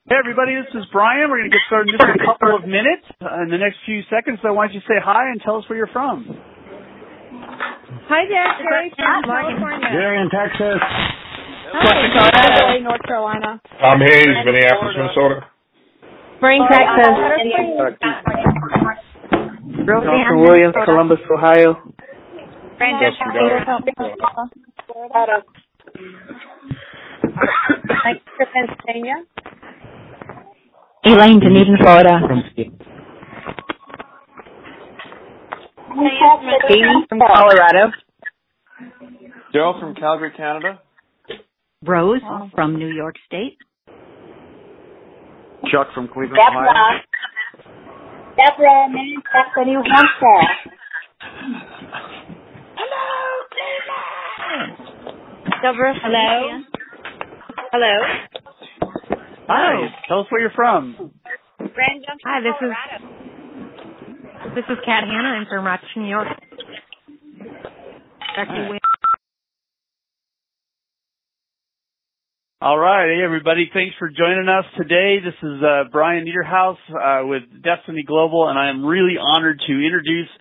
Hey everybody, this is Brian. We're going to get started in just a couple of minutes. In the next few seconds, I want you to say hi and tell us where you're from. Hi there, Terry from California. Jerry in Texas. Hi, North Carolina. Tom Hayes, Minneapolis, Minnesota. Spring, Texas. Jonathan Williams, Columbus, Ohio. Brandon, Colorado. Pennsylvania. Elaine, Dunedin, Florida. Amy from Colorado. Daryl from Calgary, Canada. Rose from New York State. Chuck from Cleveland, Ohio. Deborah, Manchester, New Hampshire. Hello, Cleveland. Deborah, hello. Hello. Hi, tell us where you're from. Hi, this is Kat Hanna. I'm from Rochester, New York. All right, hey everybody, thanks for joining us today. This is Brian Niederhaus with Destiny Global, and I am really honored to introduce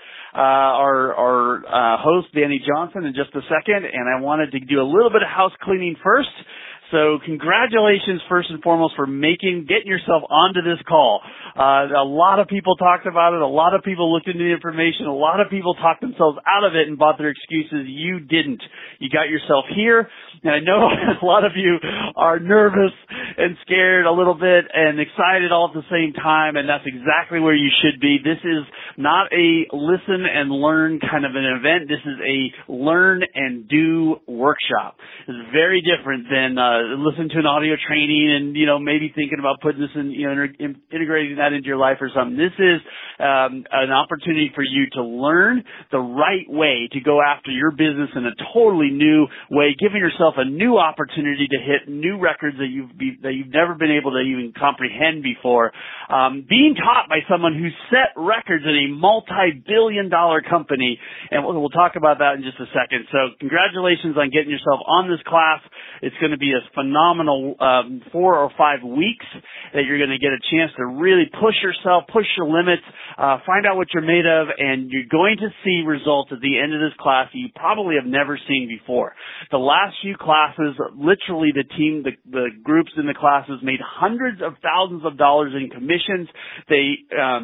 our host, Danny Johnson, in just a second. And I wanted to do a little bit of house cleaning first. So congratulations, first and foremost, for getting yourself onto this call. A lot of people talked about it. A lot of people looked into the information. A lot of people talked themselves out of it and bought their excuses. You didn't. You got yourself here. And I know a lot of you are nervous and scared a little bit and excited all at the same time, and that's exactly where you should be. This is not a listen and learn kind of an event. This is a learn and do workshop. It's very different than listen to an audio training and, maybe thinking about putting this in, integrating that into your life or something. This is an opportunity for you to learn the right way to go after your business in a totally new way, giving yourself a new opportunity to hit new records that you've never been able to even comprehend before. Being taught by someone who set records in a multi-billion-dollar company, and we'll talk about that in just a second. So congratulations on getting yourself on this class. It's going to be a phenomenal 4 or 5 weeks that you're going to get a chance to really push yourself, push your limits, find out what you're made of, and you're going to see results at the end of this class that you probably have never seen before. The last few classes, literally the groups in the classes made hundreds of thousands of dollars in commissions. They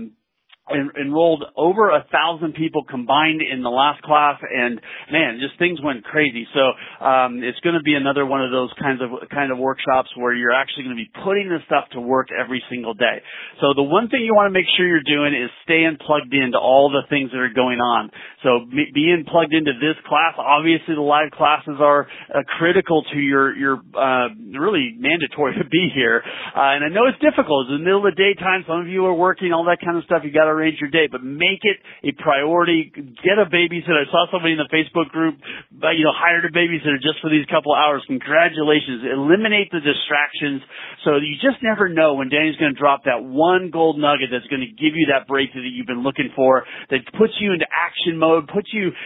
enrolled over 1,000 people combined in the last class, and man, just things went crazy. So it's going to be another one of those kind of workshops where you're actually going to be putting this stuff to work every single day. So the one thing you want to make sure you're doing is staying plugged into all the things that are going on. So being plugged into this class, obviously the live classes are critical to your really mandatory to be here. And I know it's difficult. It's in the middle of the daytime. Some of you are working, all that kind of stuff. You got to arrange your day, but make it a priority. Get a babysitter. I saw somebody in the Facebook group, hired a babysitter just for these couple hours. Congratulations. Eliminate the distractions so you just never know when Danny's going to drop that one gold nugget that's going to give you that breakthrough that you've been looking for, that puts you into action mode, puts you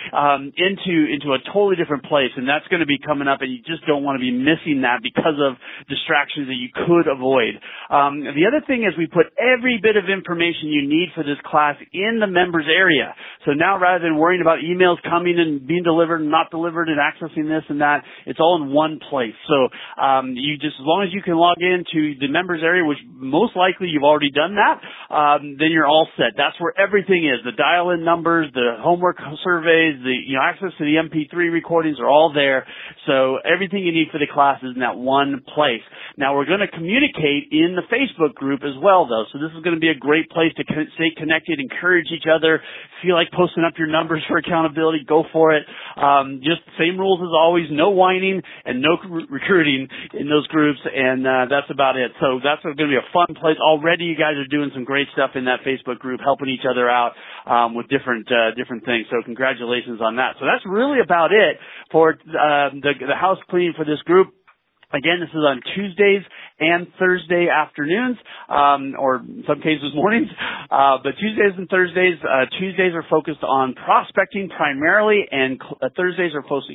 into a totally different place, and that's going to be coming up, and you just don't want to be missing that because of distractions that you could avoid. The other thing is we put every bit of information you need for this class in the members area. So now rather than worrying about emails coming and being delivered and not delivered and accessing this and that, it's all in one place. So you just, as long as you can log into the members area, which most likely you've already done that, then you're all set. That's where everything is. The dial-in numbers, the homework surveys, the access to the MP3 recordings are all there. So everything you need for the class is in that one place. Now we're going to communicate in the Facebook group as well, though. So this is going to be a great place to stay connected, encourage each other, feel like posting up your numbers for accountability, go for it. Just the same rules as always, no whining and no recruiting in those groups, and that's about it. So that's going to be a fun place. Already you guys are doing some great stuff in that Facebook group, helping each other out with different things. So congratulations on that. So that's really about it for the house cleaning for this group. Again, this is on Tuesdays and Thursday afternoons, or in some cases mornings. But Tuesdays and Thursdays, Tuesdays are focused on prospecting primarily, and Thursdays are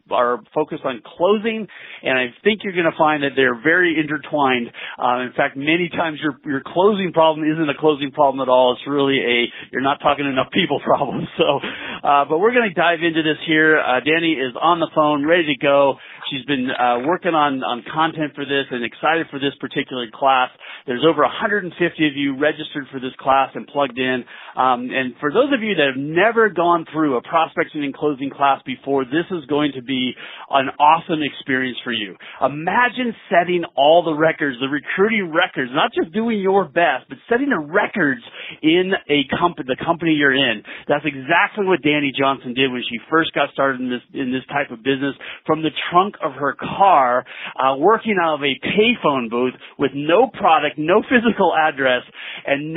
are focused on closing, and I think you're going to find that they're very intertwined. In fact, many times your closing problem isn't a closing problem at all. It's really you're not talking to enough people problem. So, but we're going to dive into this here. Danny is on the phone, ready to go. She's been working on content for this and excited for this particular class. There's over 150 of you registered for this class and plugged in. And for those of you that have never gone through a prospecting and closing class before, this is going to be an awesome experience for you. Imagine setting all the records, the recruiting records, not just doing your best, but setting the records in the company you're in. That's exactly what Danny Johnson did when she first got started in this type of business, from the trunk of her car, working out of a payphone booth with no product, no physical address, and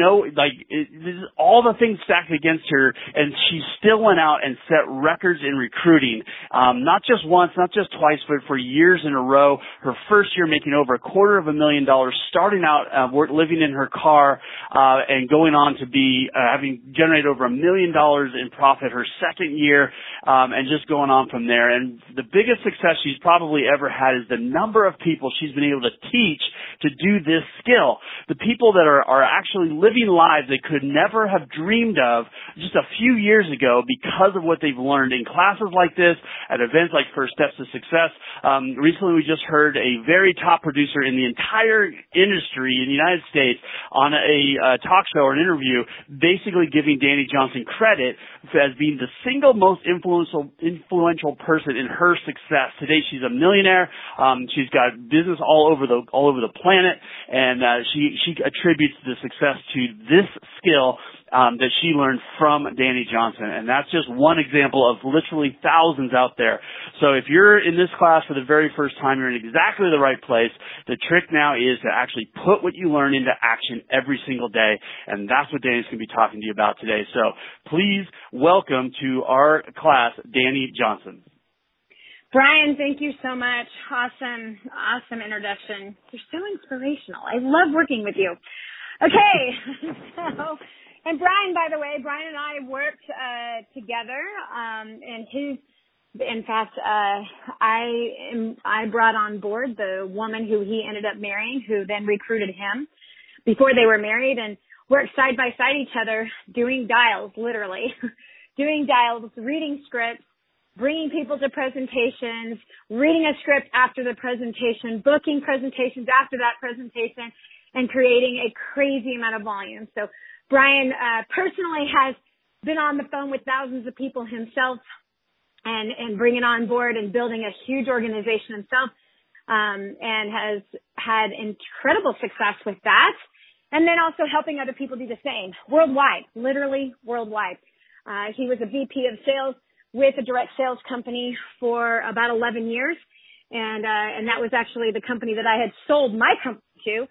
this is all the things stacked against her, and she still went out and set records in recruiting, not just once, not just twice, but for years in a row. Her first year making over $250,000, starting out living in her car, and going on to be having generated over $1 million in profit her second year, and just going on from there. And the biggest success she's probably ever had is the number of people she's been able to teach to do this skill. The people that are actually living lives they could never have dreamed of just a few years ago because of what they've learned in classes like this, at events like First Steps to Success. Recently we just heard a very top producer in the entire industry in the United States on a talk show or an interview basically giving Danny Johnson credit as being the single most influential person in her success. Today she's a millionaire. She's got business all over the planet, and she attributes the success to this skill that she learned from Danny Johnson. And that's just one example of literally thousands out there. So if you're in this class for the very first time, you're in exactly the right place. The trick now is to actually put what you learn into action every single day. And that's what Danny's going to be talking to you about today. So please welcome to our class, Danny Johnson. Brian, thank you so much. Awesome introduction. You're so inspirational. I love working with you. Okay, and Brian, by the way, Brian and I worked together, in fact, I brought on board the woman who he ended up marrying, who then recruited him before they were married, and worked side by side each other, doing dials, literally, doing dials, reading scripts, bringing people to presentations, reading a script after the presentation, booking presentations after that presentation, and creating a crazy amount of volume. So Brian personally has been on the phone with thousands of people himself and bringing on board and building a huge organization himself, and has had incredible success with that. And then also helping other people do the same worldwide, literally worldwide. He was a VP of sales with a direct sales company for about 11 years. And that was actually the company that I had sold my company to.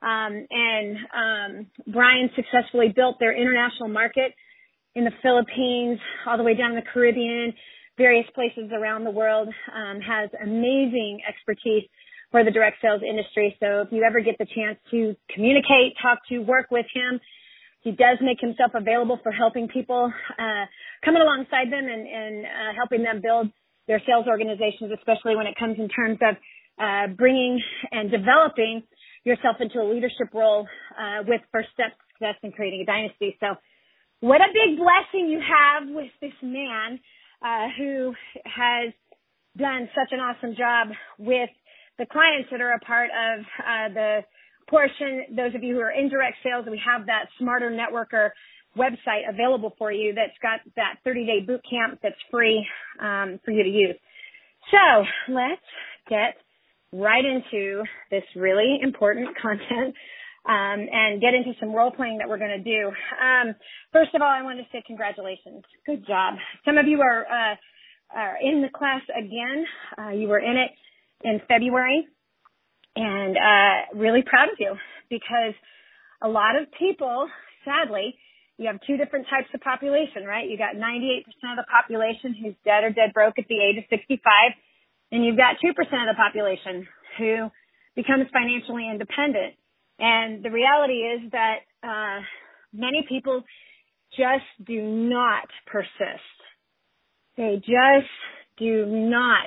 Brian successfully built their international market in the Philippines, all the way down in the Caribbean, various places around the world, has amazing expertise for the direct sales industry. So if you ever get the chance to communicate, talk to, work with him, he does make himself available for helping people, coming alongside them and helping them build their sales organizations, especially when it comes in terms of bringing and developing yourself into a leadership role with First Steps to Success and creating a dynasty. So what a big blessing you have with this man who has done such an awesome job with the clients that are a part of the portion. Those of you who are in direct sales, we have that Smarter Networker website available for you that's got that 30-day boot camp that's free for you to use. So let's get right into this really important content and get into some role playing that we're going to do. First of all, I want to say congratulations. Good job. Some of you are in the class again. You were in it in February, and really proud of you, because a lot of people, sadly, you have two different types of population, right? You got 98% of the population who's dead or dead broke at the age of 65, and you've got 2% of the population who becomes financially independent. And the reality is that many people just do not persist. They just do not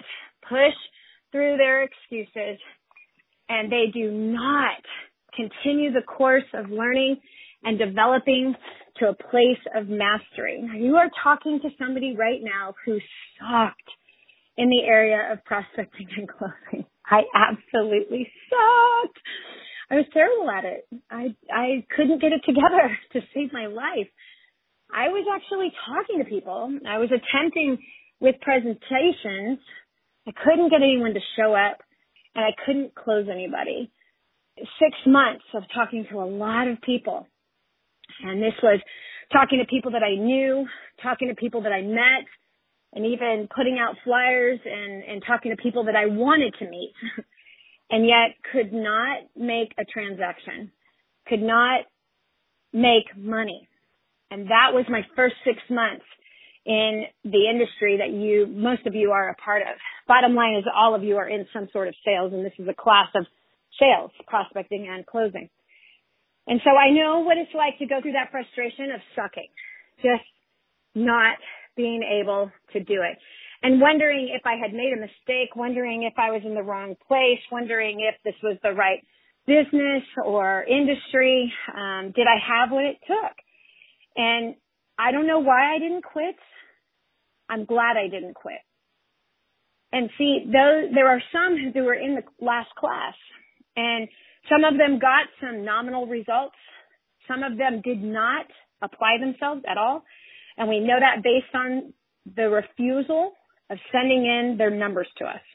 push through their excuses, and they do not continue the course of learning and developing to a place of mastery. Now, you are talking to somebody right now who sucked in the area of prospecting and closing. I absolutely sucked. I was terrible at it. I couldn't get it together to save my life. I was actually talking to people. I was attempting with presentations. I couldn't get anyone to show up, and I couldn't close anybody. 6 months of talking to a lot of people. And this was talking to people that I knew, talking to people that I met, and even putting out flyers and talking to people that I wanted to meet, and yet could not make a transaction, could not make money. And that was my first 6 months in the industry that most of you are a part of. Bottom line is all of you are in some sort of sales, and this is a class of sales, prospecting and closing. And so I know what it's like to go through that frustration of sucking, just not being able to do it, and wondering if I had made a mistake, wondering if I was in the wrong place, wondering if this was the right business or industry. Did I have what it took? And I don't know why I didn't quit. I'm glad I didn't quit. And see, there are some who were in the last class, and some of them got some nominal results. Some of them did not apply themselves at all. And we know that based on the refusal of sending in their numbers to us.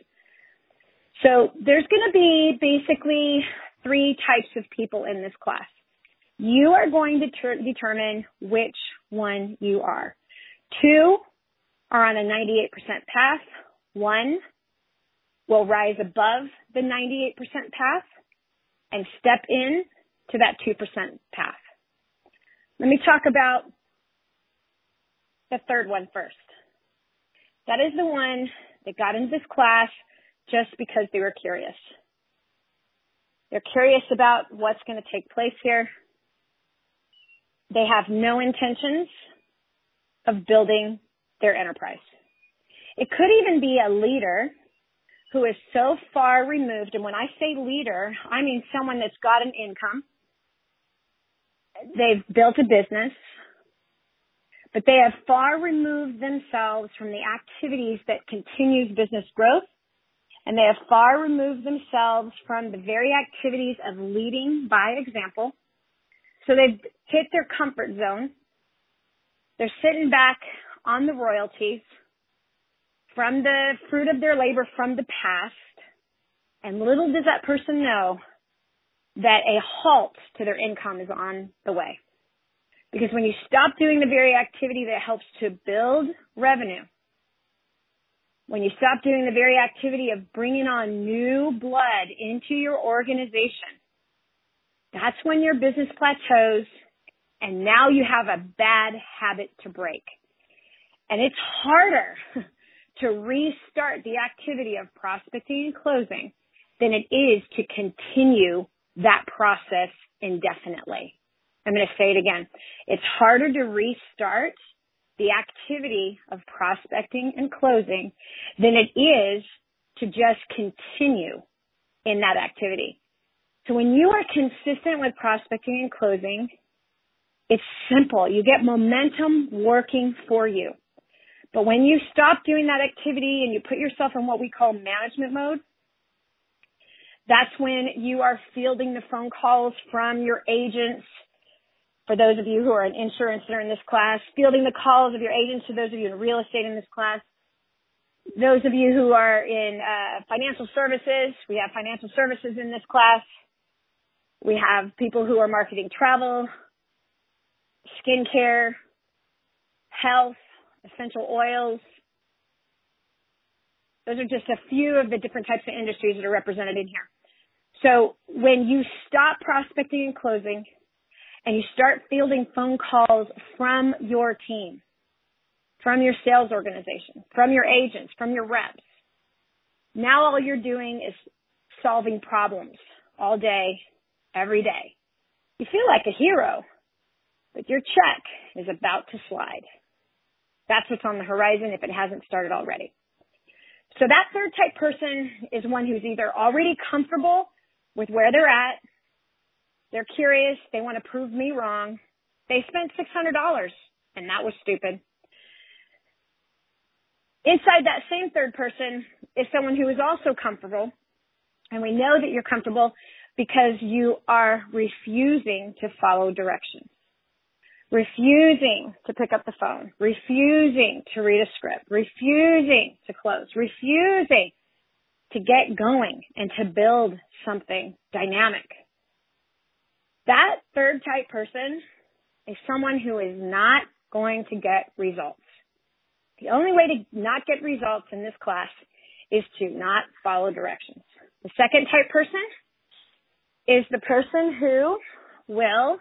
So there's going to be basically 3 types of people in this class. You are going to determine which one you are. 2 are on a 98% path. 1 will rise above the 98% path and step in to that 2% path. Let me talk about the third one first. That is the one that got into this class just because they were curious. They're curious about what's going to take place here. They have no intentions of building their enterprise. It could even be a leader who is so far removed, and when I say leader, I mean someone that's got an income. They've built a business, but they have far removed themselves from the activities that continues business growth, and they have far removed themselves from the very activities of leading by example. So they've hit their comfort zone. They're sitting back on the royalties from the fruit of their labor from the past, and little does that person know that a halt to their income is on the way. Because when you stop doing the very activity that helps to build revenue, when you stop doing the very activity of bringing on new blood into your organization, that's when your business plateaus, and now you have a bad habit to break. And it's harder to restart the activity of prospecting and closing than it is to continue that process indefinitely. I'm going to say it again. It's harder to restart the activity of prospecting and closing than it is to just continue in that activity. So when you are consistent with prospecting and closing, it's simple. You get momentum working for you. But when you stop doing that activity and you put yourself in what we call management mode, that's when you are fielding the phone calls from your agents. For those of you who are in insurance that are in this class, fielding the calls of your agents. To those of you in real estate in this class, those of you who are in financial services, we have financial services in this class. We have people who are marketing travel, skincare, health, essential oils. Those are just a few of the different types of industries that are represented in here. So when you stop prospecting and closing and you start fielding phone calls from your team, from your sales organization, from your agents, from your reps, now all you're doing is solving problems all day, every day. You feel like a hero, but your check is about to slide. That's what's on the horizon if it hasn't started already. So that third type person is one who's either already comfortable with where they're at, they're curious, they want to prove me wrong, they spent $600 and that was stupid. Inside that same third person is someone who is also comfortable, and we know that you're comfortable because you are refusing to follow directions, refusing to pick up the phone, refusing to read a script, refusing to close, refusing to get going and to build something dynamic. That third type person is someone who is not going to get results. The only way to not get results in this class is to not follow directions. The second type person is the person who will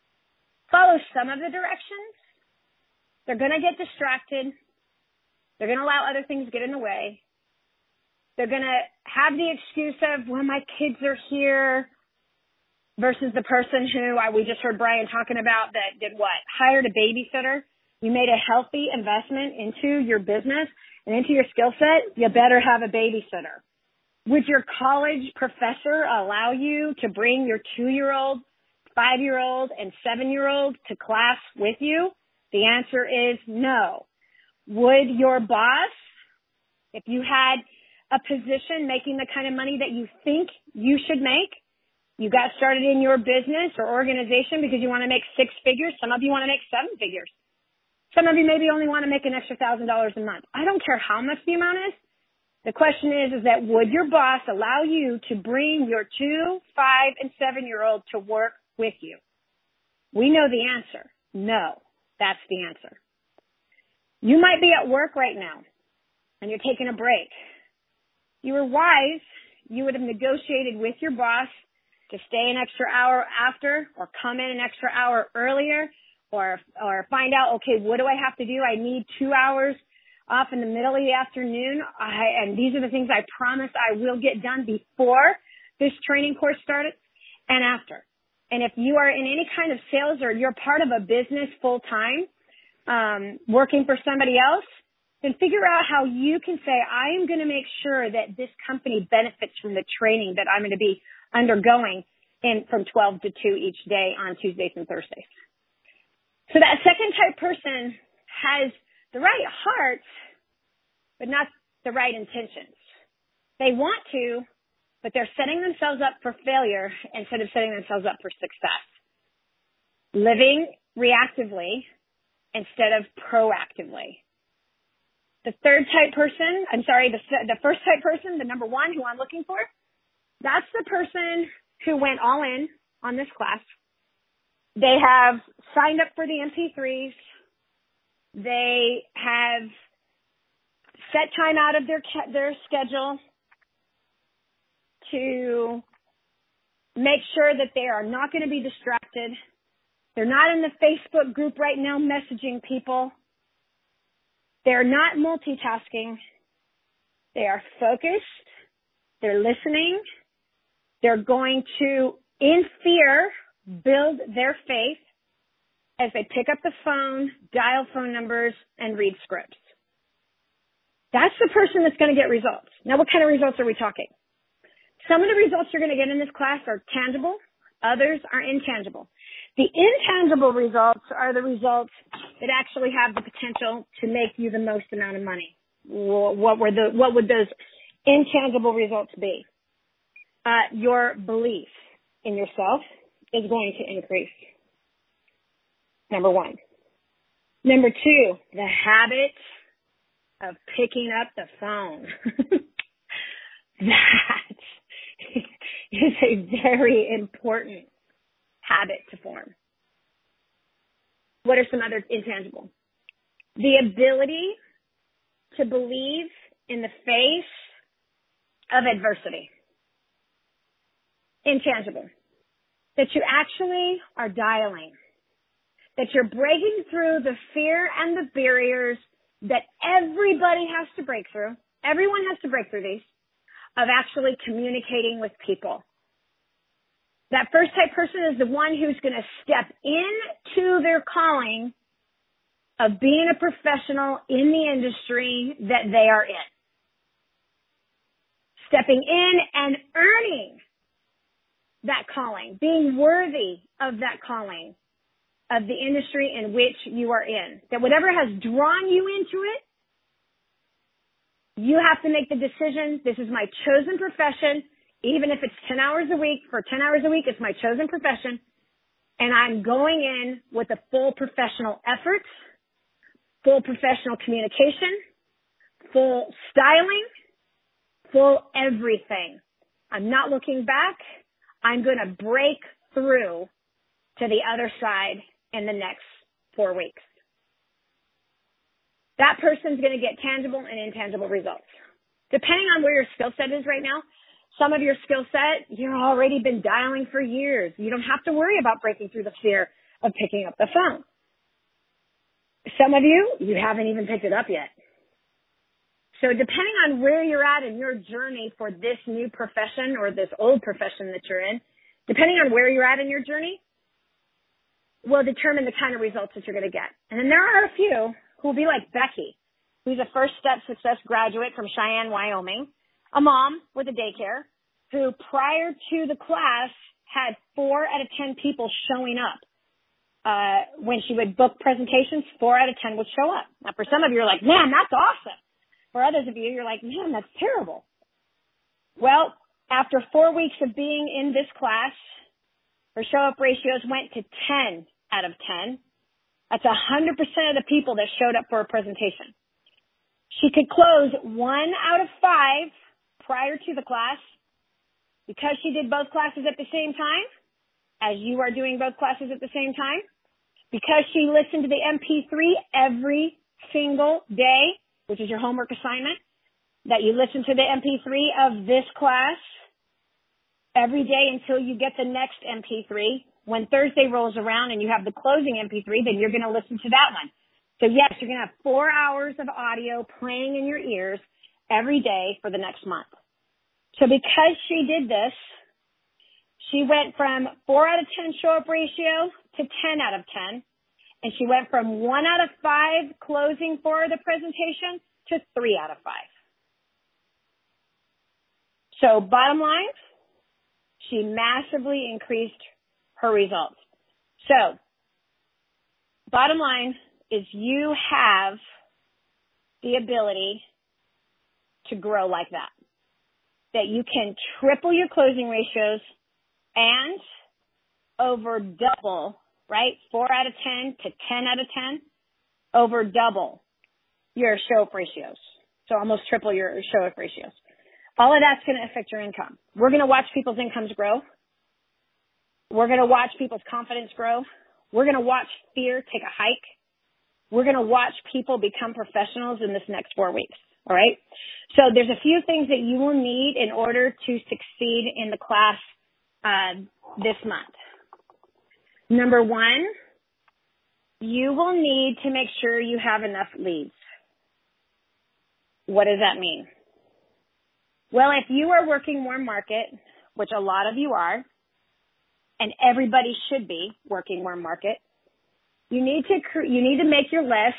follow some of the directions. They're going to get distracted. They're going to allow other things to get in the way. They're going to have the excuse of, well, my kids are here, versus the person who we just heard Brian talking about that did what? Hired a babysitter. You made a healthy investment into your business and into your skill set. You better have a babysitter. Would your college professor allow you to bring your 2-year-old, 5-year-old, and 7-year-old to class with you? The answer is no. Would your boss, if you had a position making the kind of money that you think you should make, you got started in your business or organization because you want to make 6 figures. Some of you want to make 7 figures. Some of you maybe only want to make an extra $1,000 a month. I don't care how much the amount is. The question is that would your boss allow you to bring your 2, 5, and 7-year-old to work with you? We know the answer. No, that's the answer. You might be at work right now and you're taking a break. You were wise. You would have negotiated with your boss to stay an extra hour after or come in an extra hour earlier or find out, okay, what do I have to do? I need 2 hours off in the middle of the afternoon. And these are the things I promise I will get done before this training course started and after. And if you are in any kind of sales or you're part of a business full time, working for somebody else, then figure out how you can say, I am going to make sure that this company benefits from the training that I'm going to be undergoing from 12 to 2 each day on Tuesdays and Thursdays. So that second type person has the right heart, but not the right intentions. They want to, but they're setting themselves up for failure instead of setting themselves up for success. Living reactively instead of proactively. The first type person, the number 1 who I'm looking for, that's the person who went all in on this class. They have signed up for the MP3s. They have set time out of their schedule to make sure that they are not going to be distracted. They're not in the Facebook group right now messaging people. They're not multitasking. They are focused. They're listening. They're going to, in fear, build their faith as they pick up the phone, dial phone numbers, and read scripts. That's the person that's going to get results. Now, what kind of results are we talking? Some of the results you're going to get in this class are tangible. Others are intangible. The intangible results are the results that actually have the potential to make you the most amount of money. What would those intangible results be? Your belief in yourself is going to increase. Number 1. Number 2, the habit of picking up the phone. That is a very important habit to form. What are some other intangible? The ability to believe in the face of adversity. Intangible. That you actually are dialing. That you're breaking through the fear and the barriers that everybody has to break through. Everyone has to break through these, of actually communicating with people. That first type person is the one who's going to step into their calling of being a professional in the industry that they are in. stepping in and earning that calling, being worthy of that calling of the industry in which you are in. That whatever has drawn you into it, you have to make the decision, this is my chosen profession, even if it's 10 hours a week. For 10 hours a week, it's my chosen profession, and I'm going in with a full professional effort, full professional communication, full styling, full everything. I'm not looking back. I'm going to break through to the other side in the next 4 weeks. That person's going to get tangible and intangible results. Depending on where your skill set is right now, some of your skill set, you've already been dialing for years. You don't have to worry about breaking through the fear of picking up the phone. Some of you haven't even picked it up yet. So depending on where you're at in your journey for this new profession or this old profession that you're in, depending on where you're at in your journey, will determine the kind of results that you're going to get. And then there are a few who will be like Becky, who's a First Step Success graduate from Cheyenne, Wyoming, a mom with a daycare, who prior to the class had 4 out of 10 people showing up. When she would book presentations, 4 out of 10 would show up. Now, for some of you, you're like, man, that's awesome. For others of you, you're like, man, that's terrible. Well, after 4 weeks of being in this class, her show-up ratios went to 10 out of 10. That's 100% of the people that showed up for a presentation. She could close 1 out of 5 prior to the class because she did both classes at the same time, as you are doing both classes at the same time, because she listened to the MP3 every single day, which is your homework assignment, that you listen to the MP3 of this class every day until you get the next MP3. When Thursday rolls around and you have the closing MP3, then you're going to listen to that one. So yes, you're going to have 4 hours of audio playing in your ears every day for the next month. So because she did this, she went from 4 out of 10 show-up ratio to 10 out of 10. And she went from 1 out of 5 closing for the presentation to 3 out of 5. So bottom line, she massively increased her results. So bottom line is you have the ability to grow like that. That you can triple your closing ratios and over double, right? 4 out of 10 to 10 out of 10, over double your show-up ratios. So almost triple your show-up ratios. All of that's going to affect your income. We're going to watch people's incomes grow. We're going to watch people's confidence grow. We're going to watch fear take a hike. We're going to watch people become professionals in this next 4 weeks. All right. So there's a few things that you will need in order to succeed in the class this month. Number 1, you will need to make sure you have enough leads. What does that mean? Well, if you are working warm market, which a lot of you are, and everybody should be working warm market, you need to make your list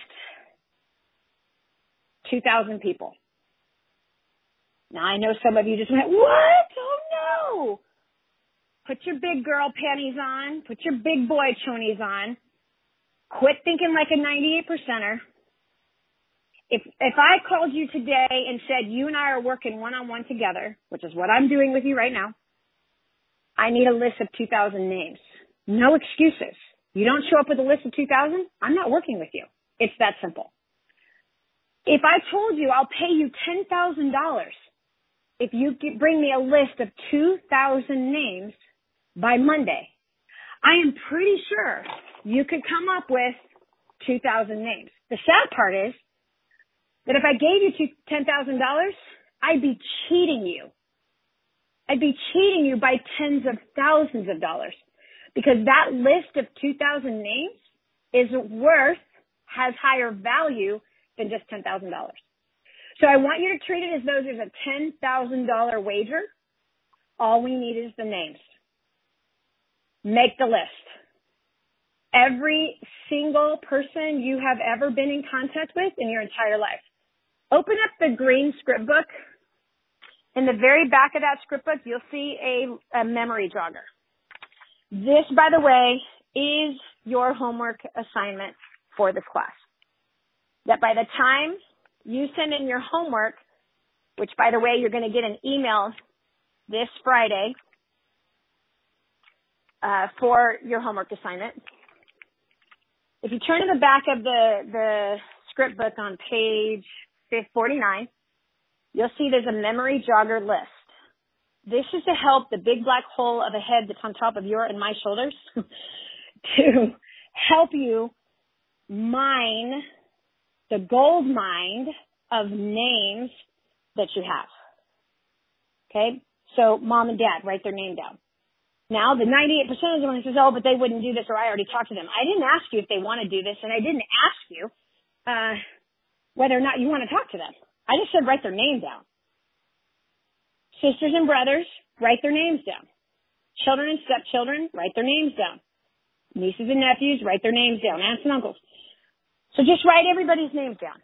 2,000 people. Now, I know some of you just went, what? Oh, no. Put your big girl panties on. Put your big boy chonies on. Quit thinking like a 98%er. If I called you today and said you and I are working one-on-one together, which is what I'm doing with you right now, I need a list of 2,000 names. No excuses. You don't show up with a list of 2,000, I'm not working with you. It's that simple. If I told you I'll pay you $10,000 if you bring me a list of 2,000 names by Monday, I am pretty sure you could come up with 2,000 names. The sad part is that if I gave you $10,000, I'd be cheating you. I'd be cheating you by tens of thousands of dollars because that list of 2,000 names has higher value than just $10,000. So I want you to treat it as though there's a $10,000 wager. All we need is the names. Make the list. Every single person you have ever been in contact with in your entire life. Open up the green script book in the very back of that script book, you'll see a memory jogger. This, by the way, is your homework assignment for this class. That by the time you send in your homework, which, by the way, you're going to get an email this Friday for your homework assignment. If you turn to the back of the script book on page 49, you'll see there's a memory jogger list. This is to help the big black hole of a head that's on top of your and my shoulders to help you mine the gold mine of names that you have. Okay? So mom and dad, write their name down. Now, the 98% of the one says, oh, but they wouldn't do this, or I already talked to them. I didn't ask you if they want to do this, and I didn't ask you whether or not you want to talk to them. I just said write their name down. Sisters and brothers, write their names down. Children and stepchildren, write their names down. Nieces and nephews, write their names down. Aunts and uncles. So just write everybody's names down.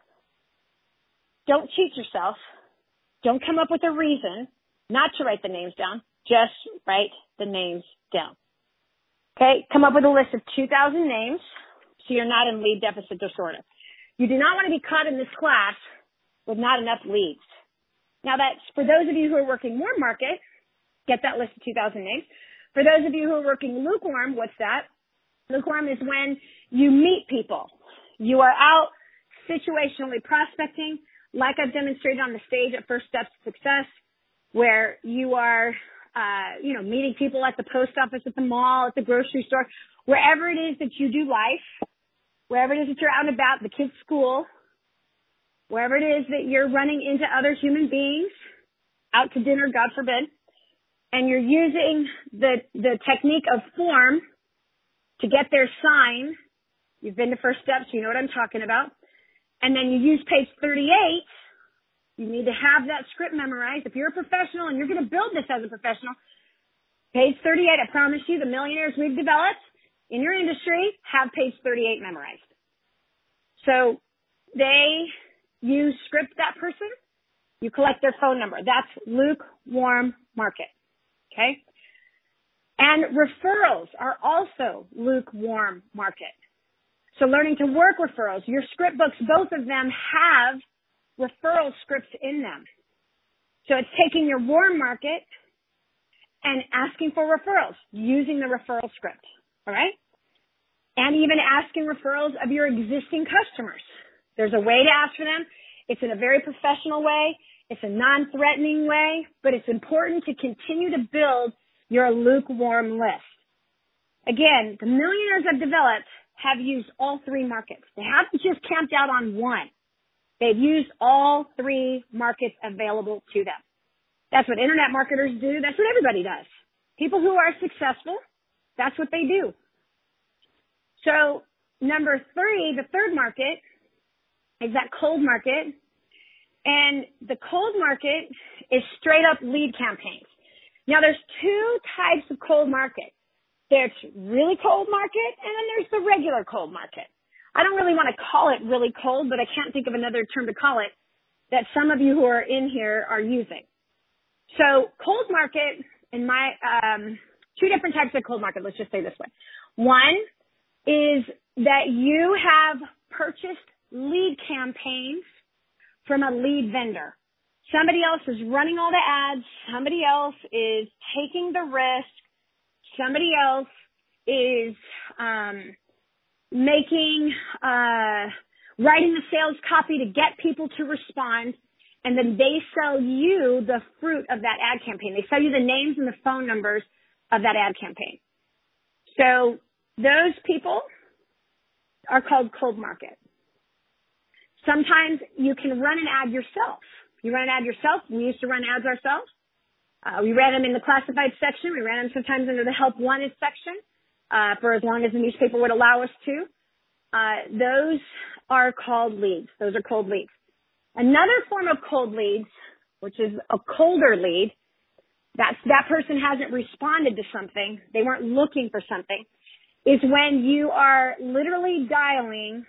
Don't cheat yourself. Don't come up with a reason not to write the names down. Just write the names down. Okay? Come up with a list of 2,000 names so you're not in lead deficit disorder. You do not want to be caught in this class with not enough leads. Now that's, for those of you who are working warm market, get that list of 2,000 names. For those of you who are working lukewarm, what's that? Lukewarm is when you meet people. You are out situationally prospecting, like I've demonstrated on the stage at First Steps to Success, where you are, meeting people at the post office, at the mall, at the grocery store, wherever it is that you do life, wherever it is that you're out and about, the kids' school, wherever it is that you're running into other human beings, out to dinner, God forbid, and you're using the technique of form to get their sign. You've been to First Steps, you know what I'm talking about. And then you use page 38. You need to have that script memorized. If you're a professional and you're going to build this as a professional, page 38, I promise you, the millionaires we've developed in your industry have page 38 memorized. So you script that person, you collect their phone number. That's lukewarm market. Okay? And referrals are also lukewarm market. So learning to work referrals, your script books, both of them have referral scripts in them. So it's taking your warm market and asking for referrals using the referral script. All right? And even asking referrals of your existing customers. There's a way to ask for them. It's in a very professional way. It's a non-threatening way, but it's important to continue to build your lukewarm list. Again, the millionaires I've developed have used all three markets. They haven't just camped out on one. They've used all three markets available to them. That's what internet marketers do. That's what everybody does. People who are successful, that's what they do. So number 3, the third market, is that cold market. And the cold market is straight up lead campaigns. Now there's 2 types of cold market. There's really cold market, and then there's the regular cold market. I don't really want to call it really cold, but I can't think of another term to call it that some of you who are in here are using. So cold market, in my 2 different types of cold market, let's just say this way. One is that you have purchased lead campaigns from a lead vendor. Somebody else is running all the ads. Somebody else is taking the risk. Somebody else is writing the sales copy to get people to respond, and then they sell you the fruit of that ad campaign. They sell you the names and the phone numbers of that ad campaign. So those people are called cold market. Sometimes you can run an ad yourself. You run an ad yourself. We used to run ads ourselves. We ran them in the classified section. We ran them sometimes under the help wanted section for as long as the newspaper would allow us to. Those are called leads. Those are cold leads. Another form of cold leads, which is a colder lead, that person hasn't responded to something, they weren't looking for something, is when you are literally dialing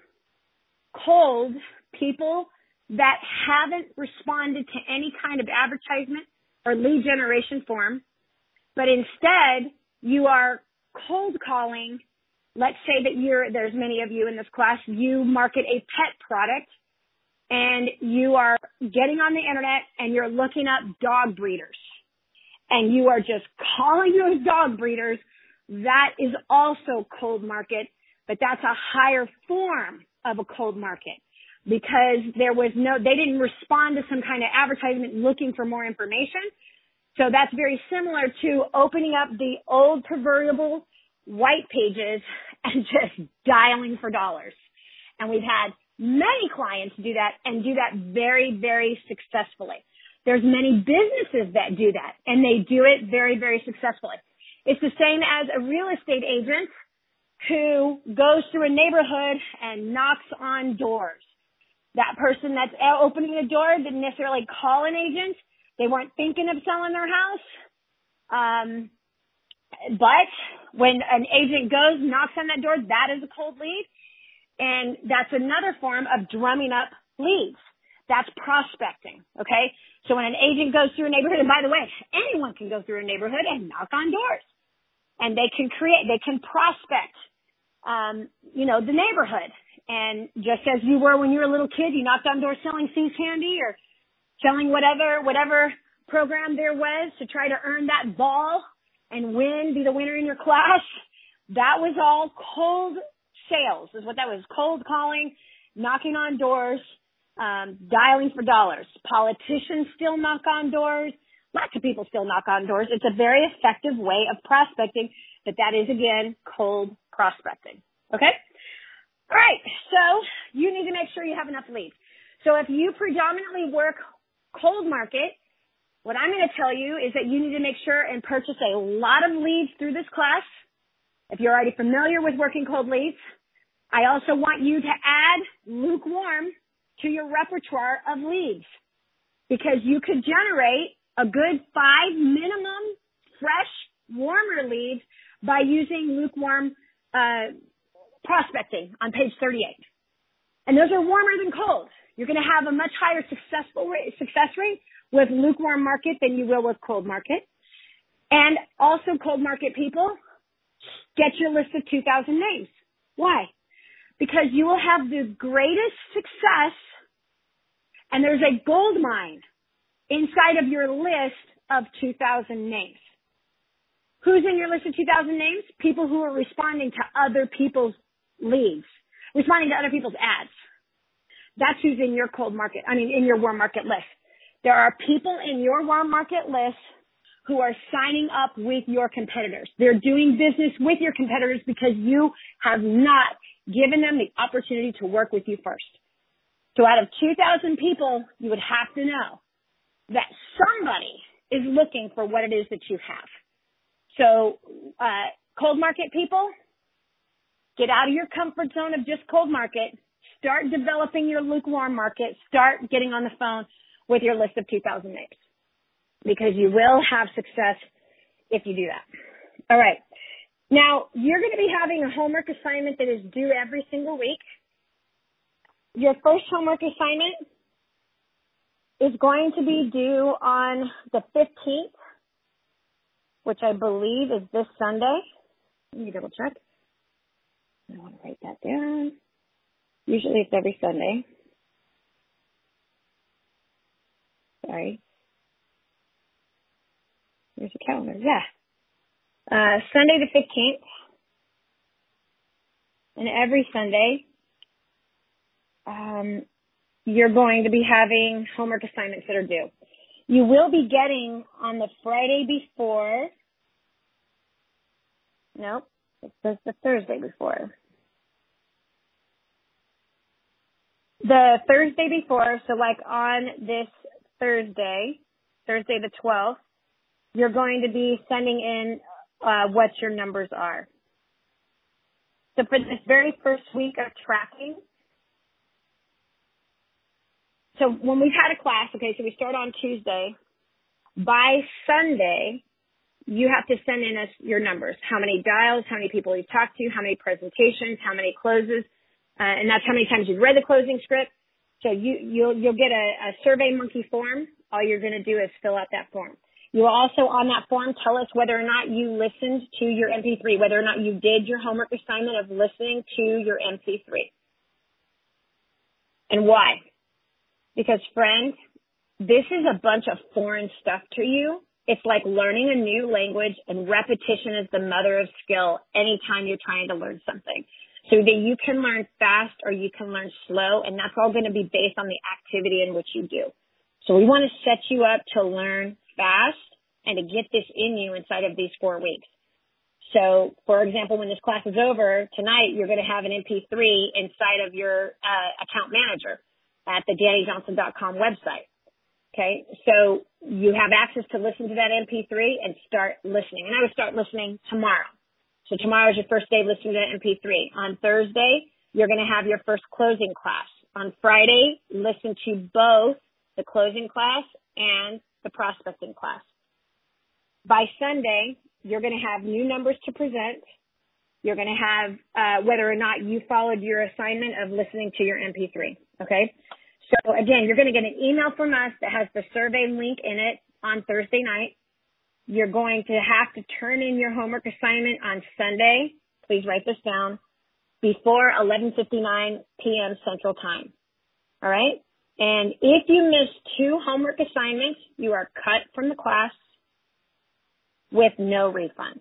cold people that haven't responded to any kind of advertisement or lead generation form, but instead you are cold calling. Let's say that there's many of you in this class, you market a pet product and you are getting on the internet and you're looking up dog breeders and you are just calling those dog breeders. That is also cold market, but that's a higher form of a cold market because they didn't respond to some kind of advertisement looking for more information. So that's very similar to opening up the old proverbial white pages and just dialing for dollars. And we've had many clients do that and do that very, very successfully. There's many businesses that do that and they do it very, very successfully. It's the same as a real estate agent who goes through a neighborhood and knocks on doors. That person that's opening the door didn't necessarily call an agent. They weren't thinking of selling their house. But when an agent goes, knocks on that door, that is a cold lead. And that's another form of drumming up leads. That's prospecting, okay? So when an agent goes through a neighborhood, and by the way, anyone can go through a neighborhood and knock on doors. And they can prospect, the neighborhood. And just as you were when you were a little kid, you knocked on doors selling See's Candy or selling whatever program there was to try to earn that ball and be the winner in your class. That was all cold sales is what that was. Cold calling, knocking on doors, dialing for dollars. Politicians still knock on doors. Lots of people still knock on doors. It's a very effective way of prospecting, but that is, again, cold prospecting. Okay? All right. So you need to make sure you have enough leads. So if you predominantly work cold market, what I'm going to tell you is that you need to make sure and purchase a lot of leads through this class. If you're already familiar with working cold leads, I also want you to add lukewarm to your repertoire of leads because you could generate a good 5 minimum fresh, warmer leads by using lukewarm prospecting on page 38. And those are warmer than cold. You're going to have a much higher success rate with lukewarm market than you will with cold market. And also cold market people, get your list of 2,000 names. Why? Because you will have the greatest success and there's a gold mine inside of your list of 2,000 names. Who's in your list of 2,000 names? People who are responding to other people's leads, responding to other people's ads. That's who's in your in your warm market list. There are people in your warm market list who are signing up with your competitors. They're doing business with your competitors because you have not given them the opportunity to work with you first. So out of 2,000 people, you would have to know that somebody is looking for what it is that you have. So, cold market people, get out of your comfort zone of just cold market. Start developing your lukewarm market. Start getting on the phone with your list of 2,000 names because you will have success if you do that. All right. Now, you're going to be having a homework assignment that is due every single week. Your first homework assignment is going to be due on the 15th, which I believe is this Sunday. Let me double check. I want to write that down. Usually it's every Sunday. Sorry. There's a calendar. Yeah. Sunday the 15th. And every Sunday, you're going to be having homework assignments that are due. You will be getting on the Friday before. Nope. It says the Thursday before. The Thursday before, so like on this Thursday the 12th, you're going to be sending in what your numbers are. So for this very first week of tracking, so when we've had a class, okay, so we start on Tuesday, by Sunday, you have to send in us your numbers, how many dials, how many people you've talked to, how many presentations, how many closes, and that's how many times you've read the closing script. So you'll get a Survey Monkey form. All you're going to do is fill out that form. You will also, on that form, tell us whether or not you listened to your MP3, whether or not you did your homework assignment of listening to your MP3. And why? Because, friend, this is a bunch of foreign stuff to you. It's like learning a new language, and repetition is the mother of skill anytime you're trying to learn something. So that you can learn fast or you can learn slow, and that's all going to be based on the activity in which you do. So we want to set you up to learn fast and to get this in you inside of these 4 weeks. So, for example, when this class is over tonight, you're going to have an MP3 inside of your account manager at the DannyJohnson.com website. Okay, so you have access to listen to that MP3 and start listening. And I would start listening tomorrow. So tomorrow is your first day listening to that MP3. On Thursday, you're going to have your first closing class. On Friday, listen to both the closing class and the prospecting class. By Sunday, you're going to have new numbers to present. You're going to have whether or not you followed your assignment of listening to your MP3. Okay? So again, you're going to get an email from us that has the survey link in it on Thursday night. You're going to have to turn in your homework assignment on Sunday. Please write this down before 11:59 p.m. Central Time. All right? And if you miss 2 homework assignments, you are cut from the class with no refund.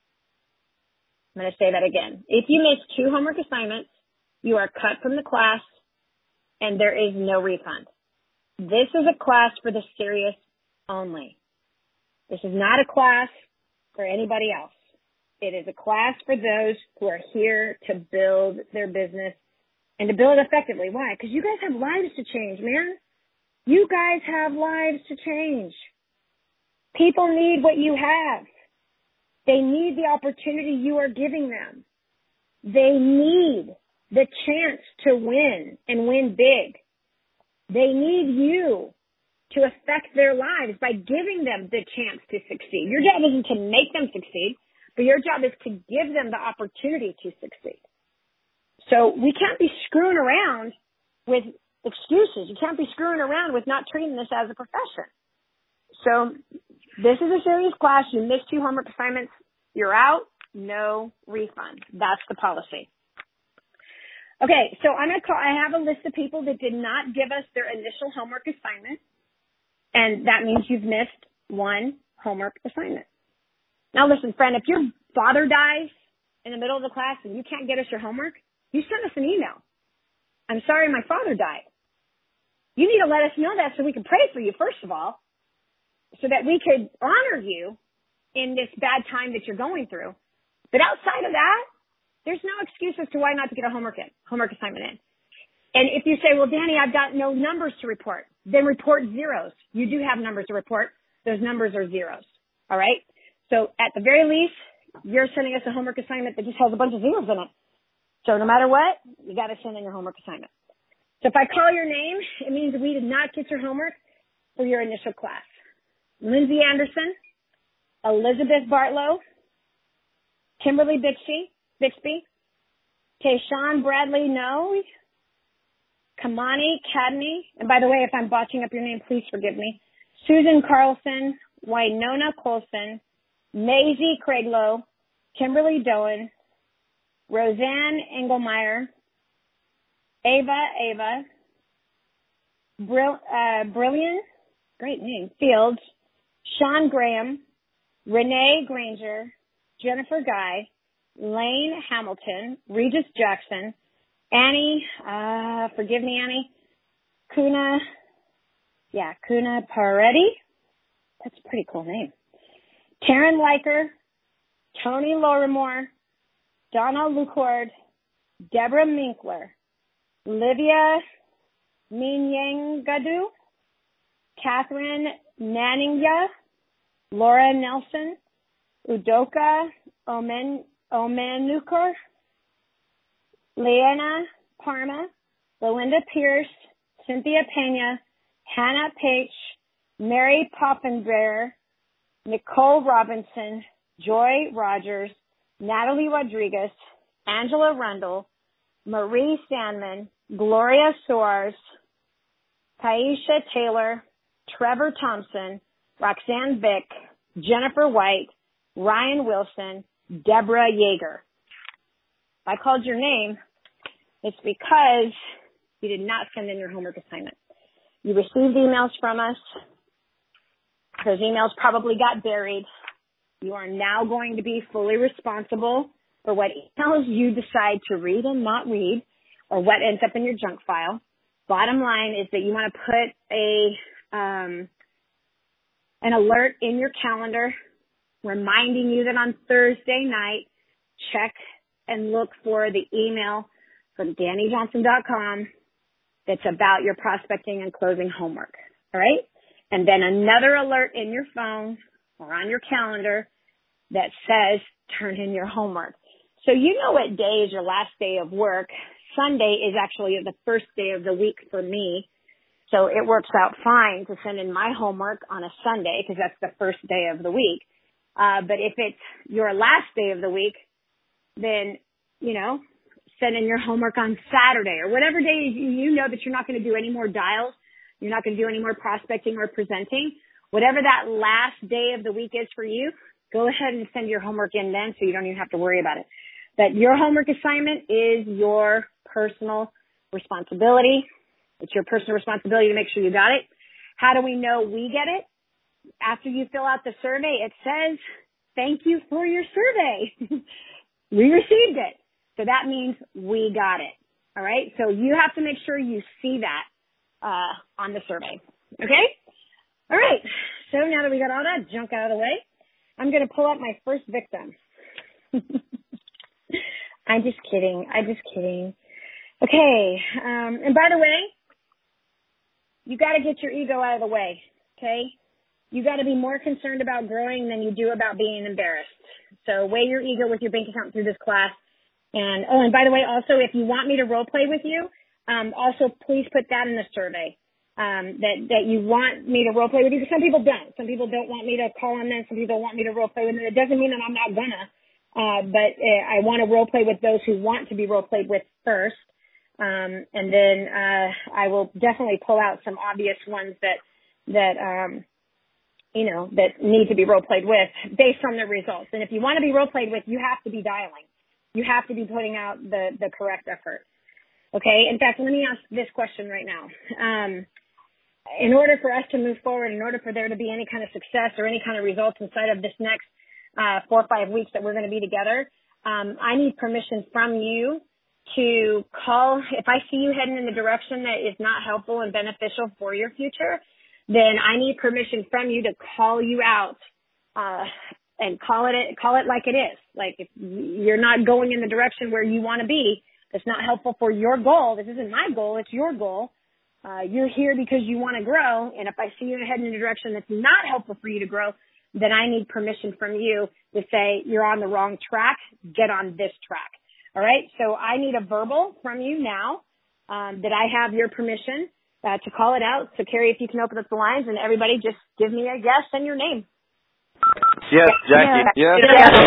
I'm going to say that again. If you miss 2 homework assignments, you are cut from the class and there is no refund. This is a class for the serious only. This is not a class for anybody else. It is a class for those who are here to build their business and to build effectively. Why? Because you guys have lives to change, man. You guys have lives to change. People need what you have. They need the opportunity you are giving them. They need the chance to win and win big. They need you to affect their lives by giving them the chance to succeed. Your job isn't to make them succeed, but your job is to give them the opportunity to succeed. So we can't be screwing around with excuses. You can't be screwing around with not treating this as a profession. So this is a serious class. You missed 2 homework assignments, you're out, no refund. That's the policy. Okay, so I have a list of people that did not give us their initial homework assignment, and that means you've missed 1 homework assignment. Now listen, friend, if your father dies in the middle of the class and you can't get us your homework, you send us an email. I'm sorry my father died. You need to let us know that so we can pray for you, first of all, so that we could honor you in this bad time that you're going through. But outside of that, there's no excuse as to why not to get a homework assignment in. And if you say, well, Danny, I've got no numbers to report, then report zeros. You do have numbers to report. Those numbers are zeros. All right? So at the very least, you're sending us a homework assignment that just has a bunch of zeros in it. So no matter what, you got to send in your homework assignment. So if I call your name, it means we did not get your homework for your initial class. Lindsay Anderson, Elizabeth Bartlow, Kimberly Bixby, Tayshawn Bradley Noe, Kamani Cadney, and by the way, if I'm botching up your name, please forgive me, Susan Carlson, Wynonna Colson, Maisie Craiglow, Kimberly Doan, Roseanne Engelmeyer, Ava, Brilliant, great name, Fields, Sean Graham, Renee Granger, Jennifer Guy, Lane Hamilton, Regis Jackson, Annie, forgive me, Annie, Kuna Paretti. That's a pretty cool name. Karen Leiker, Tony Lorimore, Donna Lucord, Deborah Minkler, Livia Minyangadu, Catherine Naningya, Laura Nelson, Udoka Omenukor, Leanna Parma, Belinda Pierce, Cynthia Pena, Hannah Page, Mary Poppenbear, Nicole Robinson, Joy Rogers, Natalie Rodriguez, Angela Rundle, Marie Sandman, Gloria Soares, Taisha Taylor, Trevor Thompson, Roxanne Vick, Jennifer White, Ryan Wilson, Deborah Yeager. If I called your name, it's because you did not send in your homework assignment. You received emails from us. Those emails probably got buried. You are now going to be fully responsible for what emails you decide to read and not read, or what ends up in your junk file. Bottom line is that you want to put an alert in your calendar reminding you that on Thursday night, check and look for the email from DannyJohnson.com that's about your prospecting and closing homework. All right? And then another alert in your phone or on your calendar that says turn in your homework. So you know what day is your last day of work. Sunday is actually the first day of the week for me. So it works out fine to send in my homework on a Sunday because that's the first day of the week. But if it's your last day of the week, then, send in your homework on Saturday or whatever day you know that you're not going to do any more dials. You're not going to do any more prospecting or presenting. Whatever that last day of the week is for you, go ahead and send your homework in then so you don't even have to worry about it. But your homework assignment is your personal responsibility. It's your personal responsibility to make sure you got it. How do we know we get it? After you fill out the survey, it says, thank you for your survey. We received it. So that means we got it. All right. So you have to make sure you see that on the survey. Okay. All right. So now that we got all that junk out of the way, I'm going to pull up my first victim. I'm just kidding. Okay. And by the way, you got to get your ego out of the way. Okay. You got to be more concerned about growing than you do about being embarrassed. So weigh your ego with your bank account through this class. And by the way, also, if you want me to role play with you, also please put that in the survey, that you want me to role play with you. Because some people don't. Some people don't want me to call on them. Some people want me to role play with them. It doesn't mean that I'm not gonna. But I want to role play with those who want to be role played with first. And then, I will definitely pull out some obvious ones that need to be role played with based on the results. And if you want to be role played with, you have to be dialing. You have to be putting out the correct effort. Okay. In fact, let me ask this question right now. In order for us to move forward, in order for there to be any kind of success or any kind of results inside of this next 4 or 5 weeks that we're going to be together, I need permission from you to call. If I see you heading in the direction that is not helpful and beneficial for your future, then I need permission from you to call you out, and call it like it is. Like if you're not going in the direction where you want to be, that's not helpful for your goal. This isn't my goal. It's your goal. You're here because you want to grow. And if I see you heading in a direction that's not helpful for you to grow, then I need permission from you to say you're on the wrong track. Get on this track. All right. So I need a verbal from you now, that I have your permission to call it out. So Carrie, if you can open up the lines and everybody just give me a yes and your name. Yes, Jackie. Yes.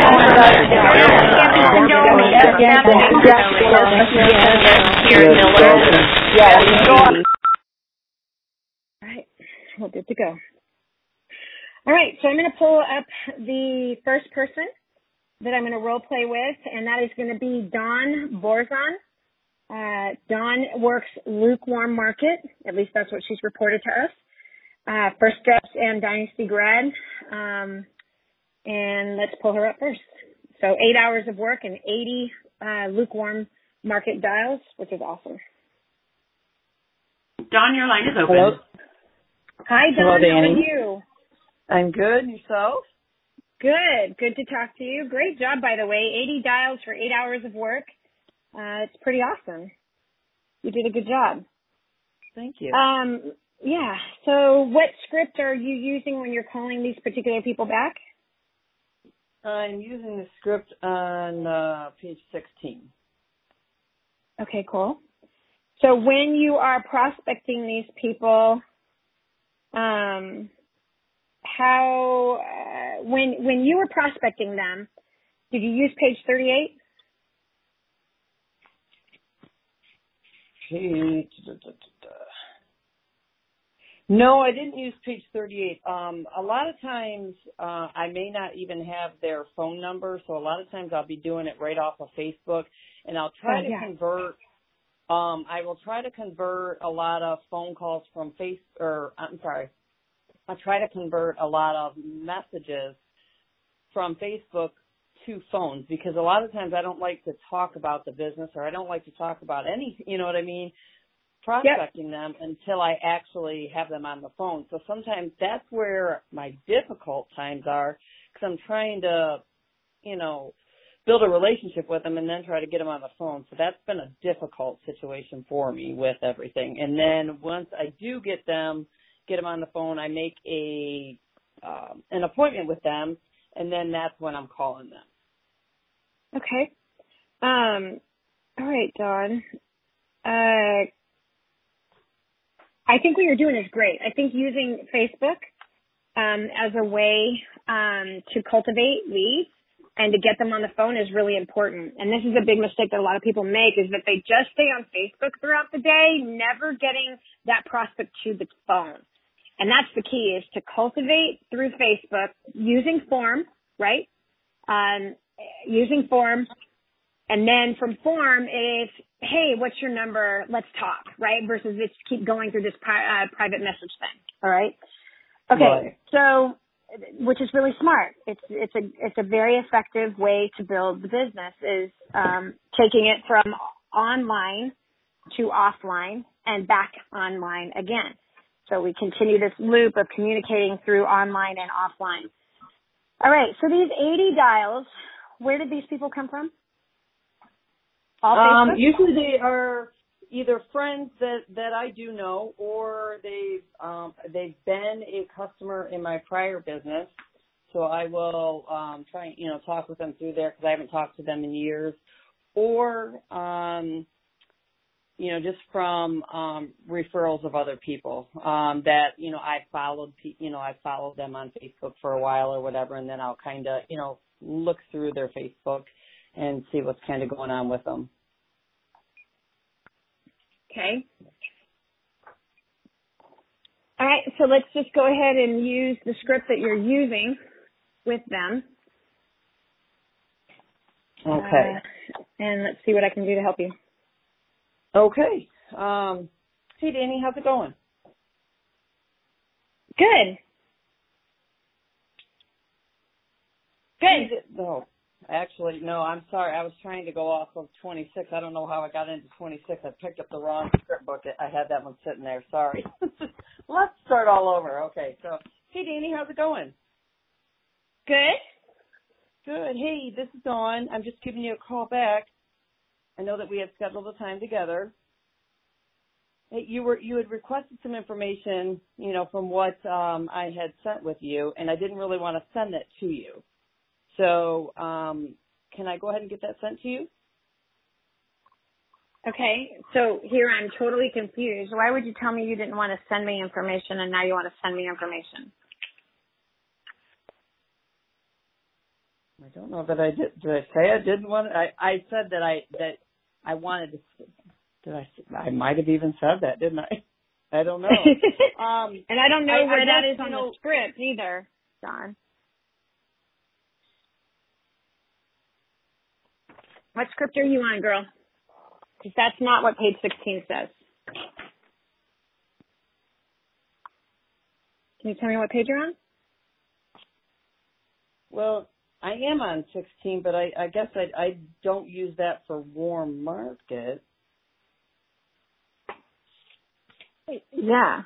All right, we're good to go. All right, so I'm going to pull up the first person that I'm going to role play with, and that is going to be Dawn Borzon. Dawn works lukewarm market. At least that's what she's reported to us. First Steps and Dynasty grad. And let's pull her up first. So 8 hours of work and 80 lukewarm market dials, which is awesome. Dawn, your line is open. Hello. Hi, Dawn. Hello, Danny. How are you? I'm good. Yourself? Good. Good to talk to you. Great job, by the way. 80 dials for 8 hours of work. It's pretty awesome. You did a good job. Thank you. Yeah. So what script are you using when you're calling these particular people back? I'm using the script on page 16. Okay, cool. So when you are prospecting these people, when you were prospecting them, did you use page 38? No, I didn't use page 38. A lot of times I may not even have their phone number, so a lot of times I'll be doing it right off of Facebook, and I'll try to convert. I will try to convert a lot of phone calls from I'll try to convert a lot of messages from Facebook to phones, because a lot of times I don't like to talk about the business, or I don't like to talk about any, you know what I mean, prospecting them until I actually have them on the phone. So sometimes that's where my difficult times are, because I'm trying to, build a relationship with them and then try to get them on the phone. So that's been a difficult situation for me with everything. And then once I do get them on the phone, I make an appointment with them, and then that's when I'm calling them. Okay. All right, Dawn. I think what you're doing is great. I think using Facebook as a way to cultivate leads and to get them on the phone is really important. And this is a big mistake that a lot of people make, is that they just stay on Facebook throughout the day, never getting that prospect to the phone. And that's the key, is to cultivate through Facebook using form, right? Using form. And then from form, it's, hey, what's your number? Let's talk, right? Versus just keep going through this private message thing. All right. Okay. Right. So, which is really smart. It's a very effective way to build the business, is taking it from online to offline and back online again. So we continue this loop of communicating through online and offline. All right. So these 80 dials, where did these people come from? All Facebook? Usually they are either friends that I do know, or they've been a customer in my prior business. So I will try talk with them through there, because I haven't talked to them in years, or just from referrals of other people that I followed. I followed them on Facebook for a while or whatever, and then I'll kind of look through their Facebook and see what's kind of going on with them. Okay. All right, so let's just go ahead and use the script that you're using with them. Okay. And let's see what I can do to help you. Okay. Hey, Danny, how's it going? Good. Good. No, actually, no, I'm sorry. I was trying to go off of 26. I don't know how I got into 26. I picked up the wrong script book. I had that one sitting there. Sorry. Let's start all over. Okay, so, hey, Danny, how's it going? Good. Good. Hey, this is Dawn. I'm just giving you a call back. I know that we had scheduled a time together. Hey, you had requested some information, from what I had sent with you, and I didn't really want to send that to you. So, can I go ahead and get that sent to you? Okay. So here I'm totally confused. Why would you tell me you didn't want to send me information, and now you want to send me information? I don't know that I did. Did I say I didn't want to? I said that I wanted to. I might have even said that, didn't I? I don't know. And I don't know where that is on the script either, John. What script are you on, girl? Because that's not what page 16 says. Can you tell me what page you're on? Well, I am on 16, but I guess I don't use that for warm market. Yeah.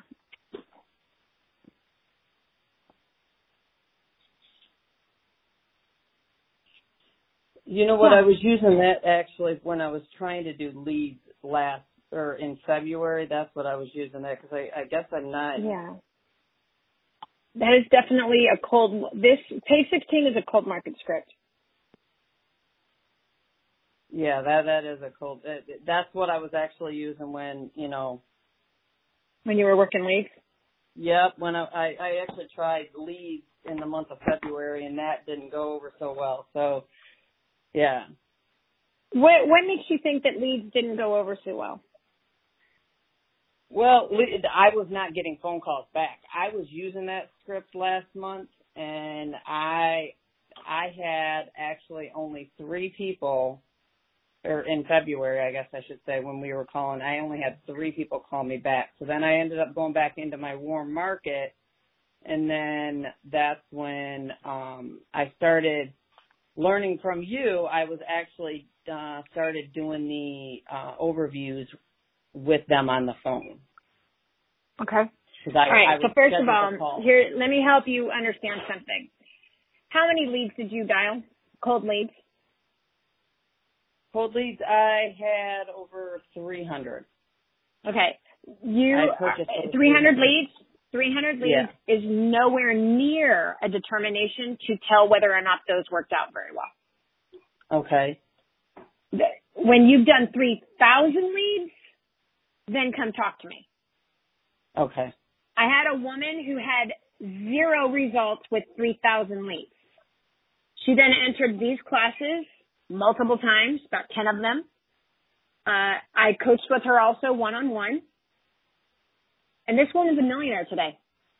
You know what? Yeah. I was using that actually when I was trying to do leads in February. That's what I was using that, because I guess I'm not. Yeah. That is definitely this page 16 is a cold market script. Yeah, that is a cold. That's what I was actually using when When you were working leads? Yep. When I actually tried leads in the month of February, and that didn't go over so well. So, yeah. What makes you think that leads didn't go over so well? Well, I was not getting phone calls back. I was using that script last month, and I had actually only 3 people, or in February, I guess I should say, when we were calling, I only had 3 people call me back. So then I ended up going back into my warm market, and then that's when I started learning from you. I was actually started doing the overviews with them on the phone. Okay. All right. So first of all, here, let me help you understand something. How many leads did you dial? Cold leads? Cold leads, I had over 300. Okay. 300 leads? 300 leads is nowhere near a determination to tell whether or not those worked out very well. Okay. When you've done 3,000 leads, then come talk to me. Okay. I had a woman who had 0 results with 3,000 leads. She then entered these classes multiple times, about 10 of them. I coached with her also one-on-one. And this woman's a millionaire today.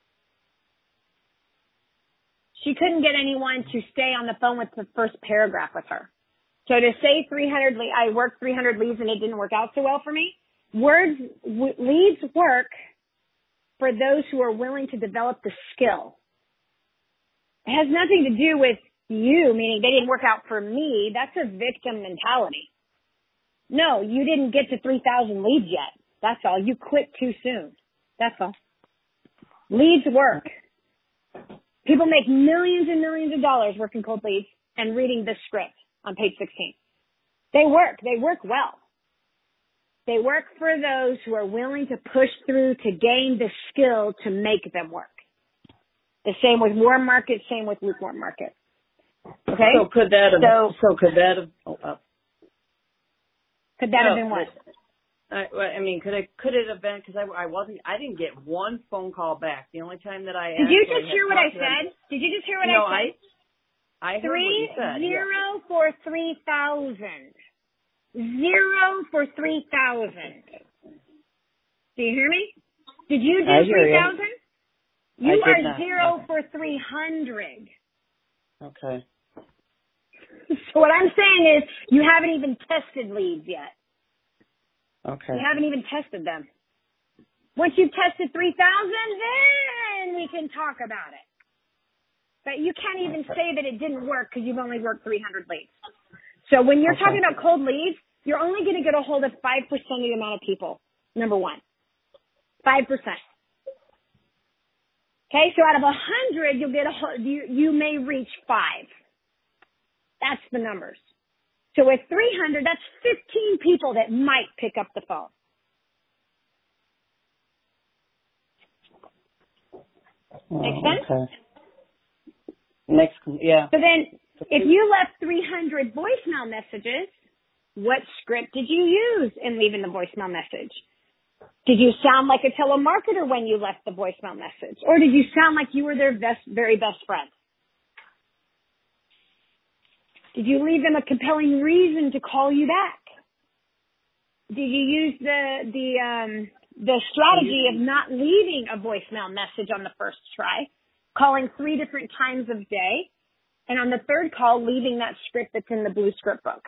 She couldn't get anyone to stay on the phone with the first paragraph with her. So to say I worked 300 leads and it didn't work out so well for me, leads work for those who are willing to develop the skill. It has nothing to do with you, meaning they didn't work out for me. That's a victim mentality. No, you didn't get to 3,000 leads yet. That's all. You quit too soon. That's all. Leads work. People make millions and millions of dollars working cold leads and reading this script on page 16. They work. They work well. They work for those who are willing to push through to gain the skill to make them work. The same with warm market, same with lukewarm market. Okay? So could that have been what? I mean, could it have been, because I didn't get one phone call back. The only time that I Did you just hear what I said? Did you just hear what I said? I heard what you said. 0 for 3,000. 0 for 3,000. Do you hear me? Did you do 3,000? You are 0 for 300. Okay. So what I'm saying is you haven't even tested leads yet. Okay. You haven't even tested them. Once you've tested 3,000, then we can talk about it. But you can't even say that it didn't work because you've only worked 300 leads. So when you're talking about cold leads, you're only going to get a hold of 5% of the amount of people. Number one. 5%. Okay, so out of 100, you may reach 5. That's the numbers. So with 300, that's 15 people that might pick up the phone. Make sense? Okay. Yeah. So then, if you left 300 voicemail messages, what script did you use in leaving the voicemail message? Did you sound like a telemarketer when you left the voicemail message? Or did you sound like you were their very best friend? Did you leave them a compelling reason to call you back? Did you use the strategy of not leaving a voicemail message on the first try, calling 3 different times of day, and on the third call, leaving that script that's in the blue script book?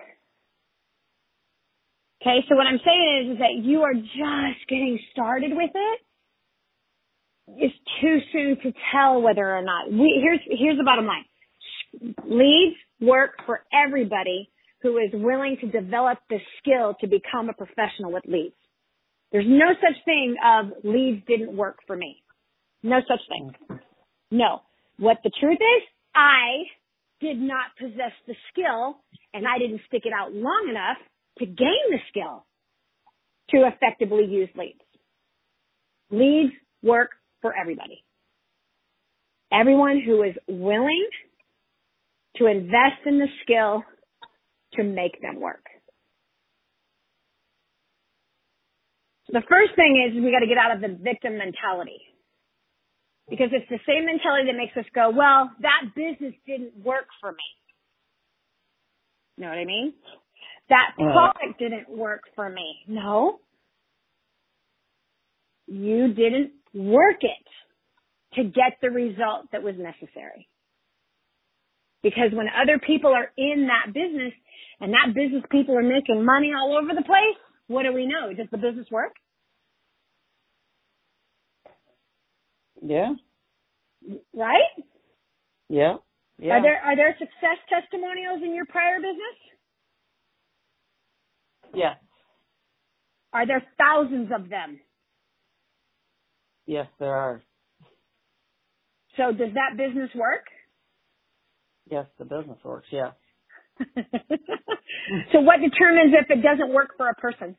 Okay, so what I'm saying is that you are just getting started with it. It's too soon to tell whether or not. Here's the bottom line. Leads work for everybody who is willing to develop the skill to become a professional with leads. There's no such thing of leads didn't work for me. No such thing. No. What the truth is, I did not possess the skill and I didn't stick it out long enough to gain the skill to effectively use leads. Leads work for everybody. Everyone who is willing to invest in the skill to make them work. The first thing is we got to get out of the victim mentality. Because it's the same mentality that makes us go, well, that business didn't work for me. You know what I mean? That product didn't work for me. No. You didn't work it to get the result that was necessary. Because when other people are in that business and that business people are making money all over the place, what do we know? Does the business work? Yeah. Right? Yeah. Yeah. Are there success testimonials in your prior business? Yeah. Are there thousands of them? Yes, there are. So does that business work? Yes, the business works. Yeah. So what determines if it doesn't work for a person?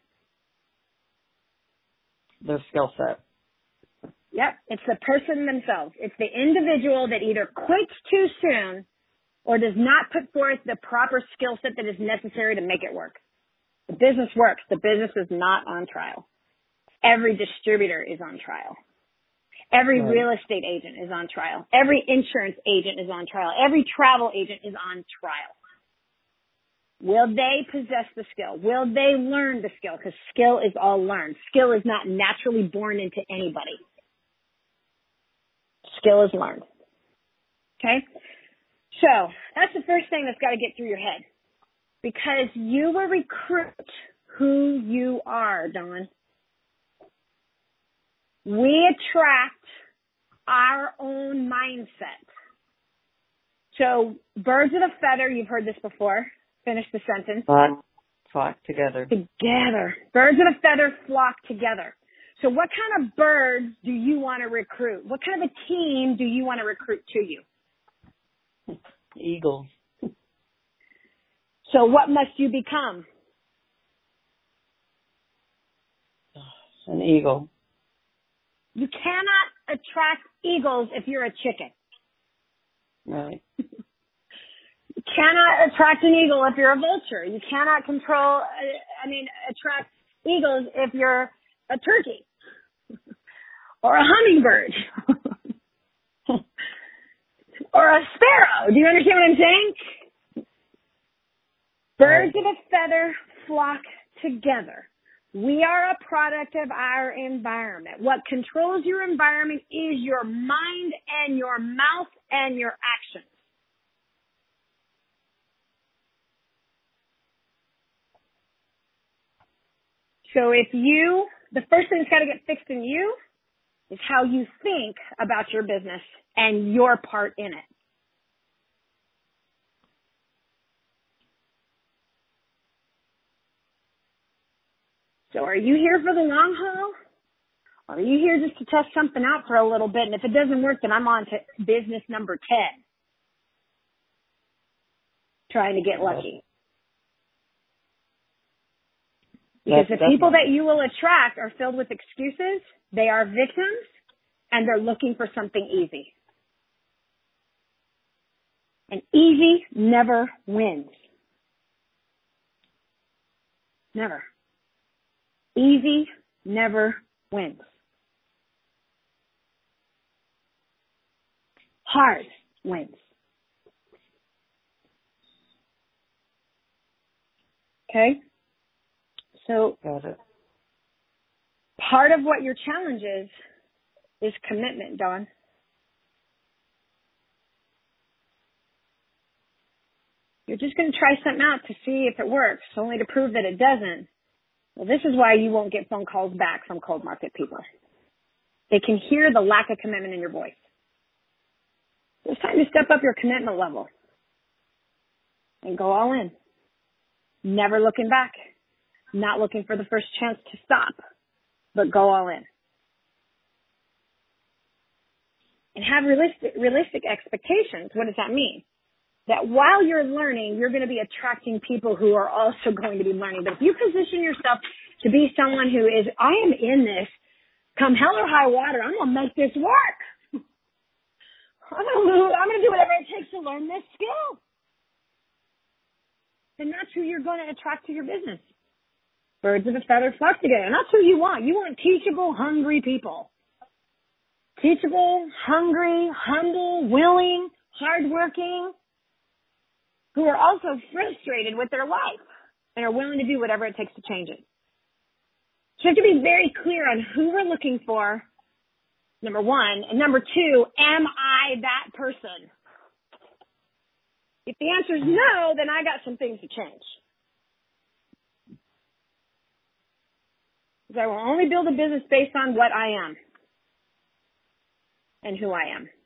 Their skill set. Yep, it's the person themselves. It's the individual that either quits too soon or does not put forth the proper skill set that is necessary to make it work. The business works. The business is not on trial. Every distributor is on trial. Every real estate agent is on trial. Every insurance agent is on trial. Every travel agent is on trial. Will they possess the skill? Will they learn the skill? Because skill is all learned. Skill is not naturally born into anybody. Skill is learned. Okay? So, that's the first thing that's got to get through your head. Because you will recruit who you are, Dawn. We attract our own mindset. So, birds of a feather, you've heard this before. Finish the sentence. Flock together. Together. Birds of a feather flock together. So what kind of birds do you want to recruit? What kind of a team do you want to recruit to you? Eagles. So what must you become? An eagle. You cannot attract eagles if you're a chicken. Right. You cannot attract an eagle if you're a vulture. You cannot attract eagles if you're a turkey or a hummingbird or a sparrow. Do you understand what I'm saying? Birds of a feather flock together. We are a product of our environment. What controls your environment is your mind and your mouth and your actions. So the first thing that's got to get fixed in you is how you think about your business and your part in it. So are you here for the long haul? Or are you here just to test something out for a little bit? And if it doesn't work, then I'm on to business number 10. Trying to get lucky. Because the people that you will attract are filled with excuses, they are victims, and they're looking for something easy. And easy never wins. Never. Easy never wins. Hard wins. Okay? So, got it. Part of what your challenge is commitment, Dawn. You're just going to try something out to see if it works, only to prove that it doesn't. Well, this is why you won't get phone calls back from cold market people. They can hear the lack of commitment in your voice. It's time to step up your commitment level and go all in. Never looking back. Not looking for the first chance to stop, but go all in. And have realistic expectations. What does that mean? That while you're learning, you're going to be attracting people who are also going to be learning. But if you position yourself to be someone who is, I am in this, come hell or high water, I'm going to make this work. I'm going to do whatever it takes to learn this skill. Then that's who you're going to attract to your business. Birds of a feather flock together. And that's who you want. You want teachable, hungry people. Teachable, hungry, humble, willing, hardworking, who are also frustrated with their life and are willing to do whatever it takes to change it. So you have to be very clear on who we're looking for, number one. And number two, am I that person? If the answer is no, then I got some things to change. Because I will only build a business based on what I am and who I am.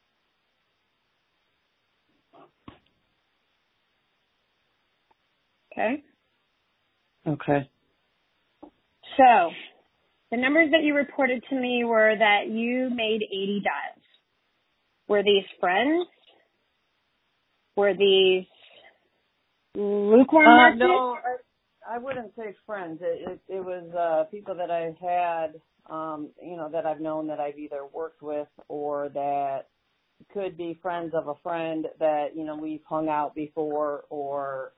Okay? Okay. So, the numbers that you reported to me were that you made 80 dials. Were these friends? Were these lukewarm markets? No, I wouldn't say friends. It was people that I had, that I've known that I've either worked with or that could be friends of a friend that, we've hung out before or,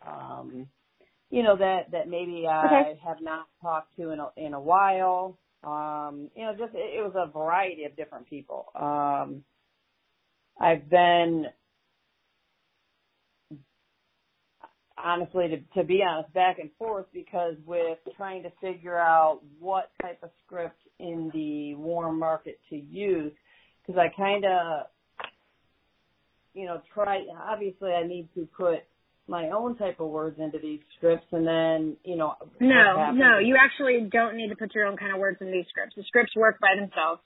that maybe I have not talked to in a while. Just it was a variety of different people. I've been, honestly, to be honest, back and forth because with trying to figure out what type of script in the warm market to use, because I kind of, obviously I need to put my own type of words into these scripts and then, No, you actually don't need to put your own kind of words in these scripts. The scripts work by themselves.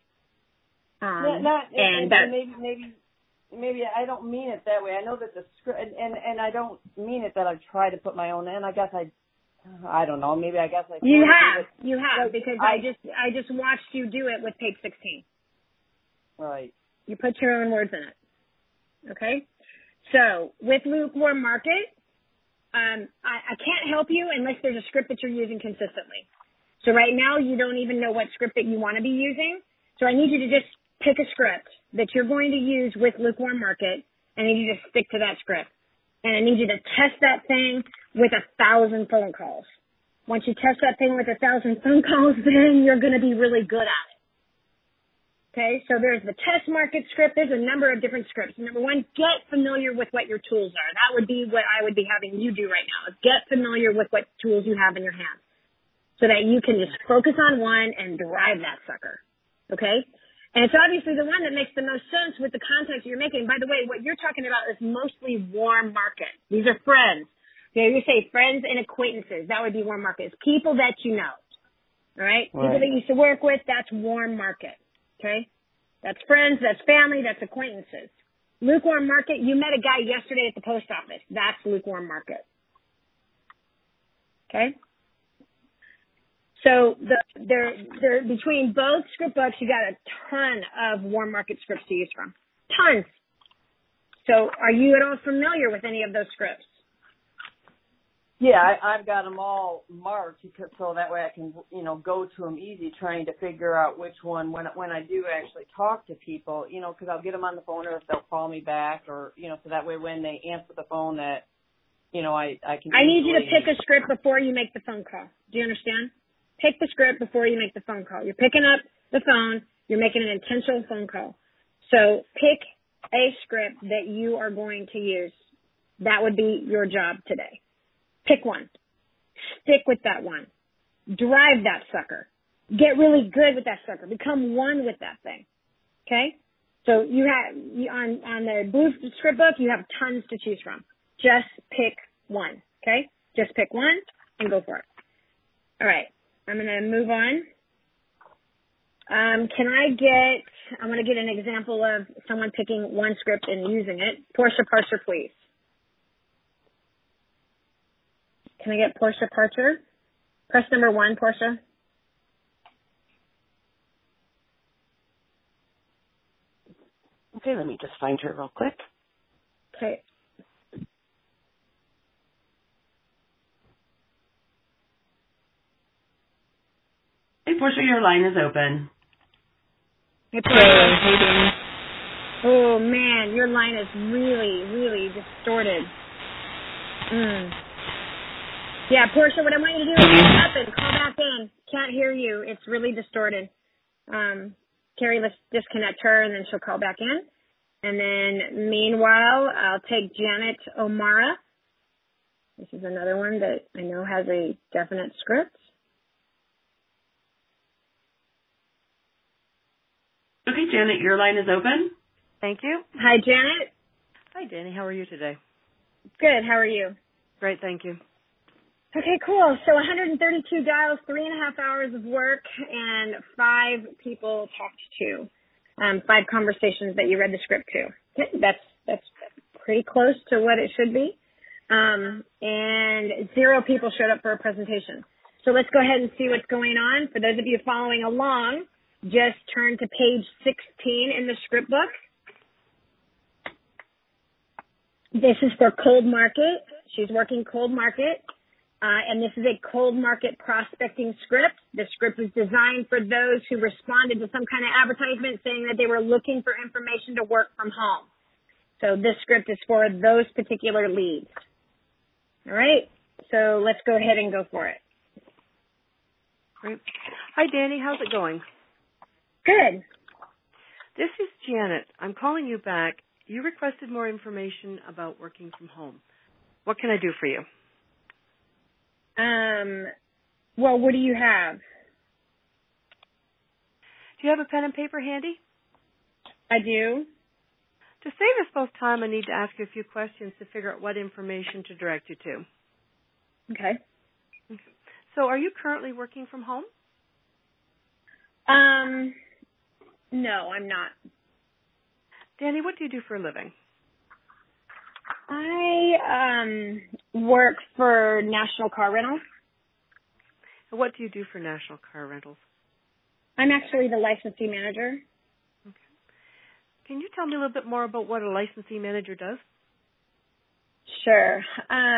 Maybe I don't mean it that way. I know that the script, and I don't mean it that I try to put my own in. I guess I don't know. Maybe I guess I. You have, because I just watched you do it with page 16. Right. You put your own words in it. Okay? So, with lukewarm market, I can't help you unless there's a script that you're using consistently. So right now, you don't even know what script that you want to be using. So I need you to just pick a script that you're going to use with lukewarm market, and I need you to stick to that script. And I need you to test that thing with 1,000 phone calls. Once you test that thing with 1,000 phone calls, then you're going to be really good at it. Okay, so there's the test market script. There's a number of different scripts. Number one, get familiar with what your tools are. That would be what I would be having you do right now, is get familiar with what tools you have in your hands so that you can just focus on one and drive that sucker. Okay? And it's obviously the one that makes the most sense with the context you're making. By the way, what you're talking about is mostly warm market. These are friends. Okay, you say friends and acquaintances. That would be warm market. It's people that you know. All right? People that you used to work with, that's warm market. Okay? That's friends, that's family, that's acquaintances. Lukewarm market, you met a guy yesterday at the post office. That's lukewarm market. Okay? So they're between both script books, you got a ton of warm market scripts to use from. Tons. So are you at all familiar with any of those scripts? Yeah, I've got them all marked so that way I can, go to them easy trying to figure out which one when I do actually talk to people, because I'll get them on the phone or if they'll call me back or, so that way when they answer the phone that, I can. I need you to pick a script before you make the phone call. Do you understand? Pick the script before you make the phone call. You're picking up the phone. You're making an intentional phone call. So pick a script that you are going to use. That would be your job today. Pick one. Stick with that one. Drive that sucker. Get really good with that sucker. Become one with that thing. Okay? So you have, on the blue script book, you have tons to choose from. Just pick one. Okay? Just pick one and go for it. All right. I'm going to move on. I'm going to get an example of someone picking one script and using it. Portia Parser, please. Can I get Portia Parser? Press number 1, Portia. Okay, let me just find her real quick. Okay. Hey, Portia, your line is open. Hey, Portia. How you doing? Oh, man, your line is really, really distorted. Yeah, Portia, what I want you to do is call back in. Can't hear you. It's really distorted. Carrie, let's disconnect her, and then she'll call back in. And then, meanwhile, I'll take Janet O'Mara. This is another one that I know has a definite script. Okay, Janet, your line is open. Thank you. Hi, Janet. Hi, Danny. How are you today? Good. How are you? Great, thank you. Okay, cool. So 132 dials, 3.5 hours of work, and 5 people talked to. 5 conversations that you read the script to. That's pretty close to what it should be. And 0 people showed up for a presentation. So let's go ahead and see what's going on. For those of you following along, just turn to page 16 in the script book. This is for cold market. She's working cold market. And this is a cold market prospecting script. The script was designed for those who responded to some kind of advertisement saying that they were looking for information to work from home. So this script is for those particular leads. All right. So let's go ahead and go for it. Great. Hi, Danny. How's it going? Good. This is Janet. I'm calling you back. You requested more information about working from home. What can I do for you? Well, what do you have? Do you have a pen and paper handy? I do. To save us both time, I need to ask you a few questions to figure out what information to direct you to. Okay. So are you currently working from home? No, I'm not. Danny, what do you do for a living? I work for National Car Rental. And what do you do for National Car Rentals? I'm actually the licensee manager. Okay. Can you tell me a little bit more about what a licensee manager does? Sure.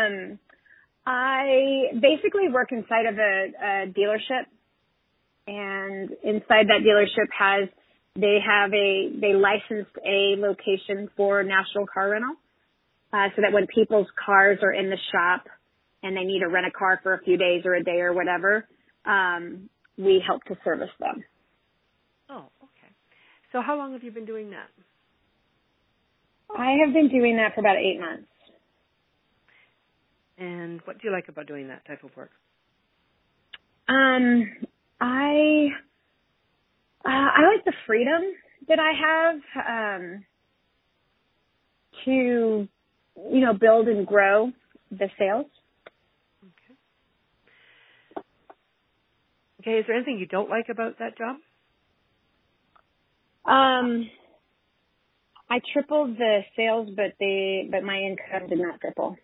I basically work inside of a dealership, and inside that dealership they licensed a location for National Car Rental, so that when people's cars are in the shop and they need to rent a car for a few days or a day or whatever, we help to service them. Oh, okay. So how long have you been doing that? I have been doing that for about 8 months. And what do you like about doing that type of work? I like the freedom that I have to, build and grow the sales. Okay, is there anything you don't like about that job? I tripled the sales, but my income did not triple.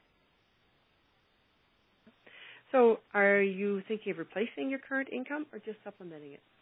So are you thinking of replacing your current income or just supplementing it?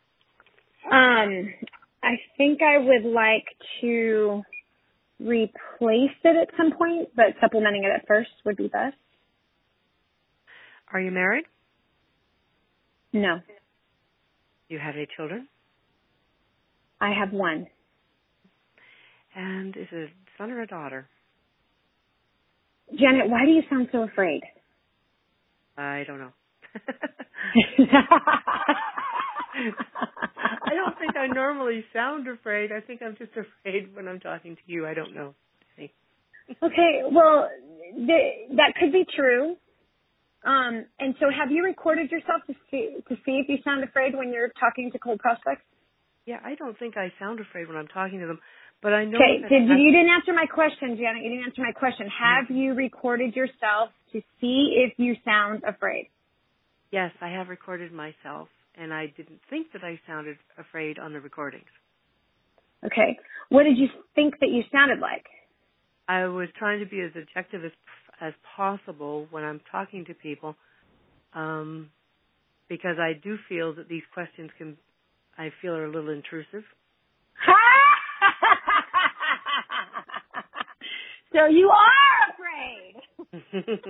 I think I would like to replace it at some point, but supplementing it at first would be best. Are you married? No. Do you have any children? I have one. And is it a son or a daughter? Janet, why do you sound so afraid? I don't know. I don't think I normally sound afraid. I think I'm just afraid when I'm talking to you. I don't know. Okay, well, that could be true. And so have you recorded yourself to see if you sound afraid when you're talking to cold prospects? Yeah, I don't think I sound afraid when I'm talking to them, but I know. Okay, you didn't answer my question, Janet. You didn't answer my question. Have you recorded yourself to see if you sound afraid? Yes, I have recorded myself, and I didn't think that I sounded afraid on the recordings. Okay. What did you think that you sounded like? I was trying to be as objective as possible when I'm talking to people, because I do feel that these questions are a little intrusive. So you are afraid.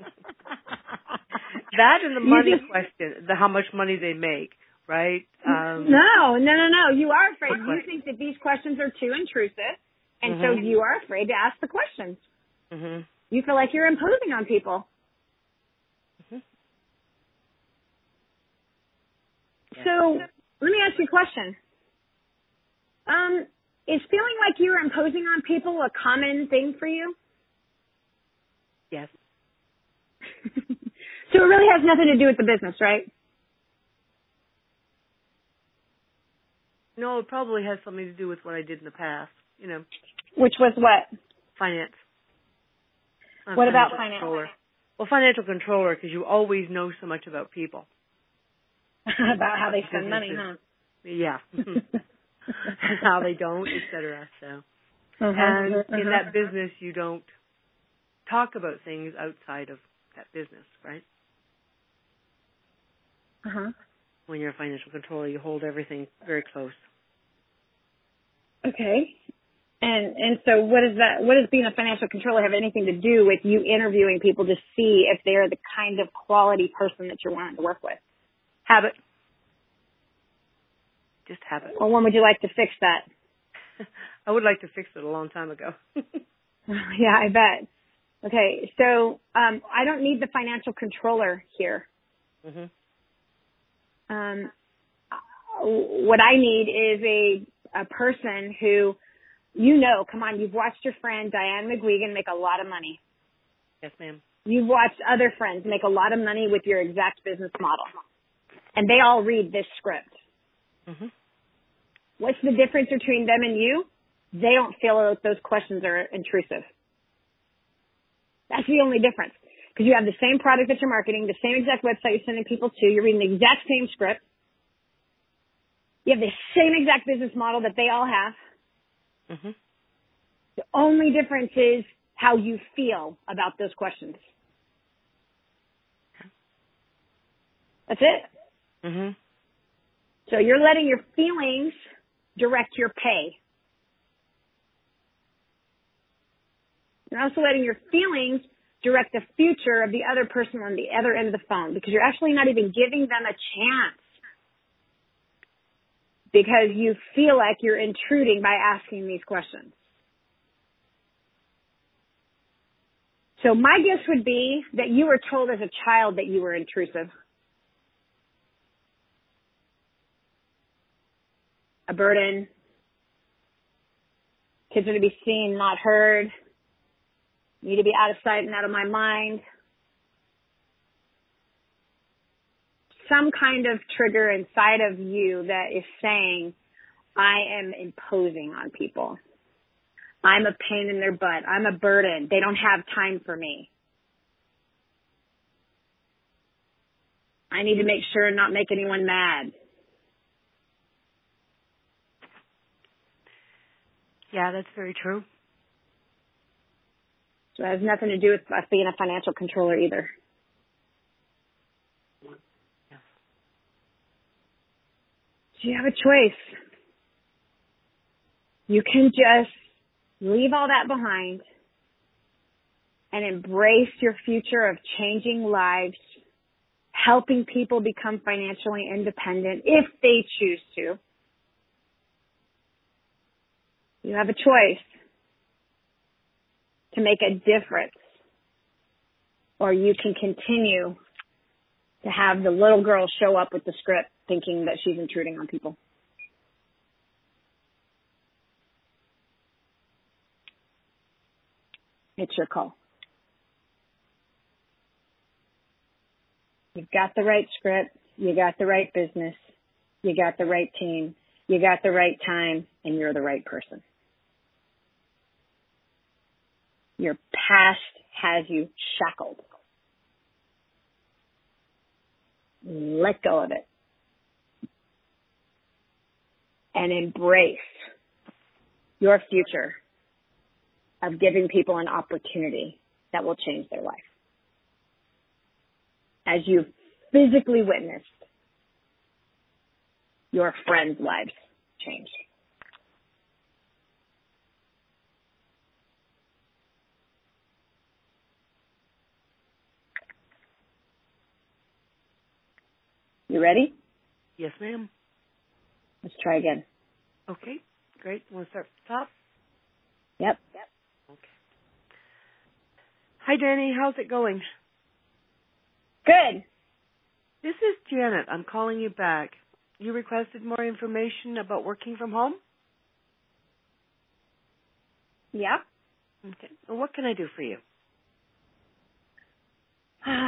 That and the money question, how much money they make, right? No. You are afraid. You think that these questions are too intrusive, and so you are afraid to ask the questions. Mm-hmm. You feel like you're imposing on people. Mm-hmm. Yeah. So let me ask you a question. Is feeling like you're imposing on people a common thing for you? Yes. So it really has nothing to do with the business, right? No, it probably has something to do with what I did in the past. Which was what? Finance. What about finance? Controller. Well, financial controller, because you always know so much about people. About how they spend money, huh? Yeah. And how they don't, et cetera. So, and in that business, you don't talk about things outside of that business, right? When you're a financial controller, you hold everything very close. Okay. And so what does being a financial controller have anything to do with you interviewing people to see if they're the kind of quality person that you're wanting to work with? Habit. Just habit. Well, when would you like to fix that? I would like to fix it a long time ago. Yeah, I bet. Okay, so I don't need the financial controller here. What I need is a person who, come on, you've watched your friend Diane McGuigan make a lot of money. Yes, ma'am. You've watched other friends make a lot of money with your exact business model. And they all read this script. What's the difference between them and you? They don't feel like those questions are intrusive. That's the only difference. Because you have the same product that you're marketing, the same exact website you're sending people to, you're reading the exact same script. You have the same exact business model that they all have. The only difference is how you feel about those questions. That's it. So you're letting your feelings direct your pay. You're also letting your feelings direct the future of the other person on the other end of the phone, because you're actually not even giving them a chance, because you feel like you're intruding by asking these questions. So my guess would be that you were told as a child that you were intrusive. A burden. Kids are to be seen, not heard. Need to be out of sight and out of my mind. Some kind of trigger inside of you that is saying, I am imposing on people. I'm a pain in their butt. I'm a burden. They don't have time for me. I need to make sure and not make anyone mad. Yeah, that's very true. So it has nothing to do with us being a financial controller either. Yes. So you have a choice. You can just leave all that behind and embrace your future of changing lives, helping people become financially independent if they choose to. You have a choice to make a difference, or you can continue to have the little girl show up with the script thinking that she's intruding on people. It's your call. You've got the right script, you got the right business, you got the right team, you got the right time, and you're the right person. Your past has you shackled. Let go of it. And embrace your future of giving people an opportunity that will change their life. As you've physically witnessed your friends' lives change. You ready? Yes, ma'am. Let's try again. Okay, great. Want to start from the top? Yep. Okay. Hi, Danny. How's it going? Good. This is Janet. I'm calling you back. You requested more information about working from home? Yeah. Okay. Well, what can I do for you?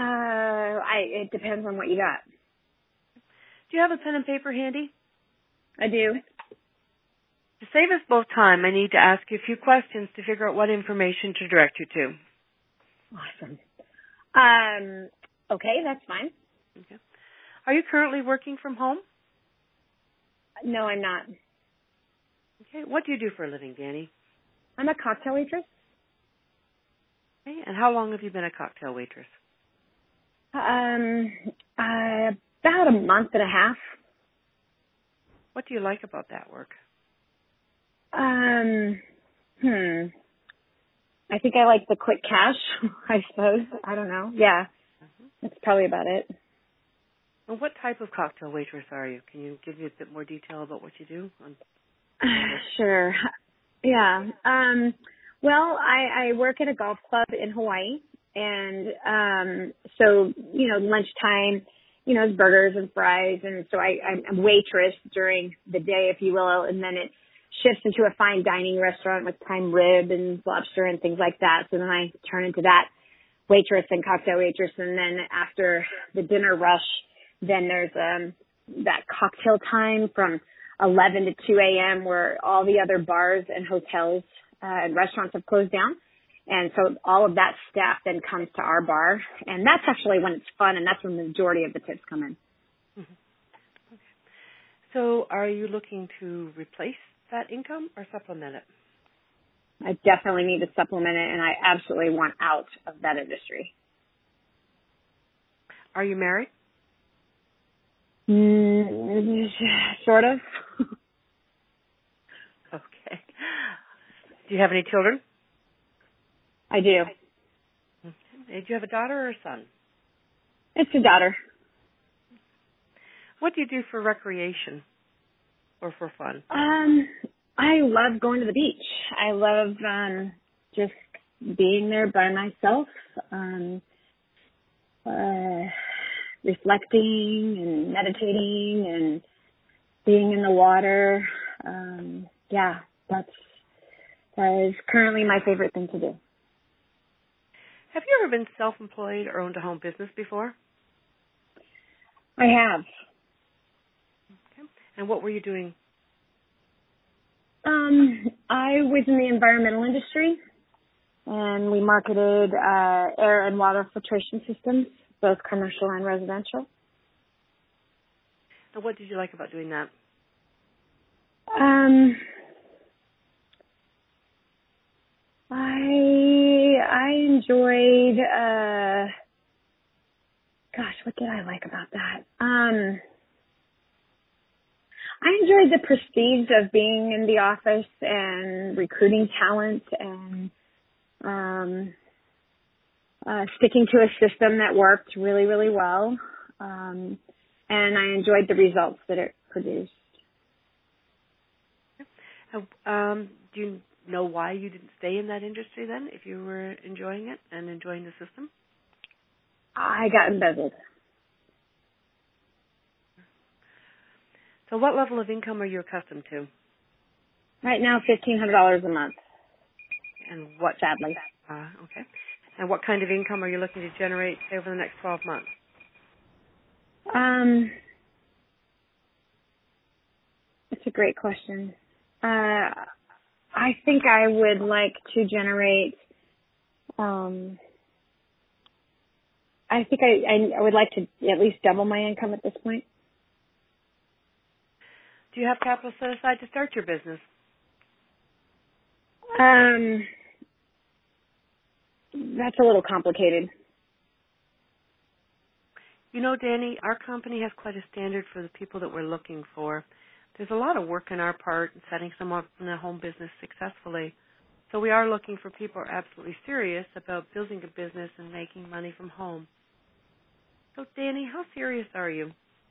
It depends on what you got. Do you have a pen and paper handy? I do. To save us both time, I need to ask you a few questions to figure out what information to direct you to. Awesome. Okay, that's fine. Okay. Are you currently working from home? No, I'm not. Okay. What do you do for a living, Danny? I'm a cocktail waitress. Okay. And how long have you been a cocktail waitress? About a month and a half. What do you like about that work? I think I like the quick cash, I suppose. I don't know. Yeah. That's probably about it. And what type of cocktail waitress are you? Can you give me a bit more detail about what you do? Sure. Yeah. Well, I work at a golf club in Hawaii, and so lunchtime, it's burgers and fries, and so I'm a waitress during the day, if you will, and then it shifts into a fine dining restaurant with prime rib and lobster and things like that. So then I turn into that waitress and cocktail waitress, and then after the dinner rush, then there's that cocktail time from 11 to 2 a.m. where all the other bars and hotels and restaurants have closed down. And so all of that staff then comes to our bar. And that's actually when it's fun, and that's when the majority of the tips come in. Mm-hmm. Okay. So are you looking to replace that income or supplement it? I definitely need to supplement it, and I absolutely want out of that industry. Are you married? Sort of. Okay. Do you have any children? I do. Okay. Do you have a daughter or a son? It's a daughter. What do you do for recreation or for fun? I love going to the beach. I love just being there by myself, reflecting and meditating and being in the water. That is currently my favorite thing to do. Have you ever been self-employed or owned a home business before? I have. Okay. And what were you doing? I was in the environmental industry, and we marketed air and water filtration systems, both commercial and residential. And what did you like about doing that? I enjoyed, what did I like about that? I enjoyed the prestige of being in the office and recruiting talent and sticking to a system that worked really, really well. And I enjoyed the results that it produced. Do you know why you didn't stay in that industry then, if you were enjoying it and enjoying the system? I got embezzled. So what level of income are you accustomed to? Right now, $1,500 a month. And what? Sadly. Okay. And what kind of income are you looking to generate, say, over the next 12 months? It's a great question. I think I would like to generate, I think I would like to at least double my income at this point. Do you have capital set aside to start your business? That's a little complicated. You know, Danny, our company has quite a standard for the people that we're looking for. There's a lot of work on our part in setting someone up in a home business successfully. So we are looking for people who are absolutely serious about building a business and making money from home. So, Danny, how serious are you?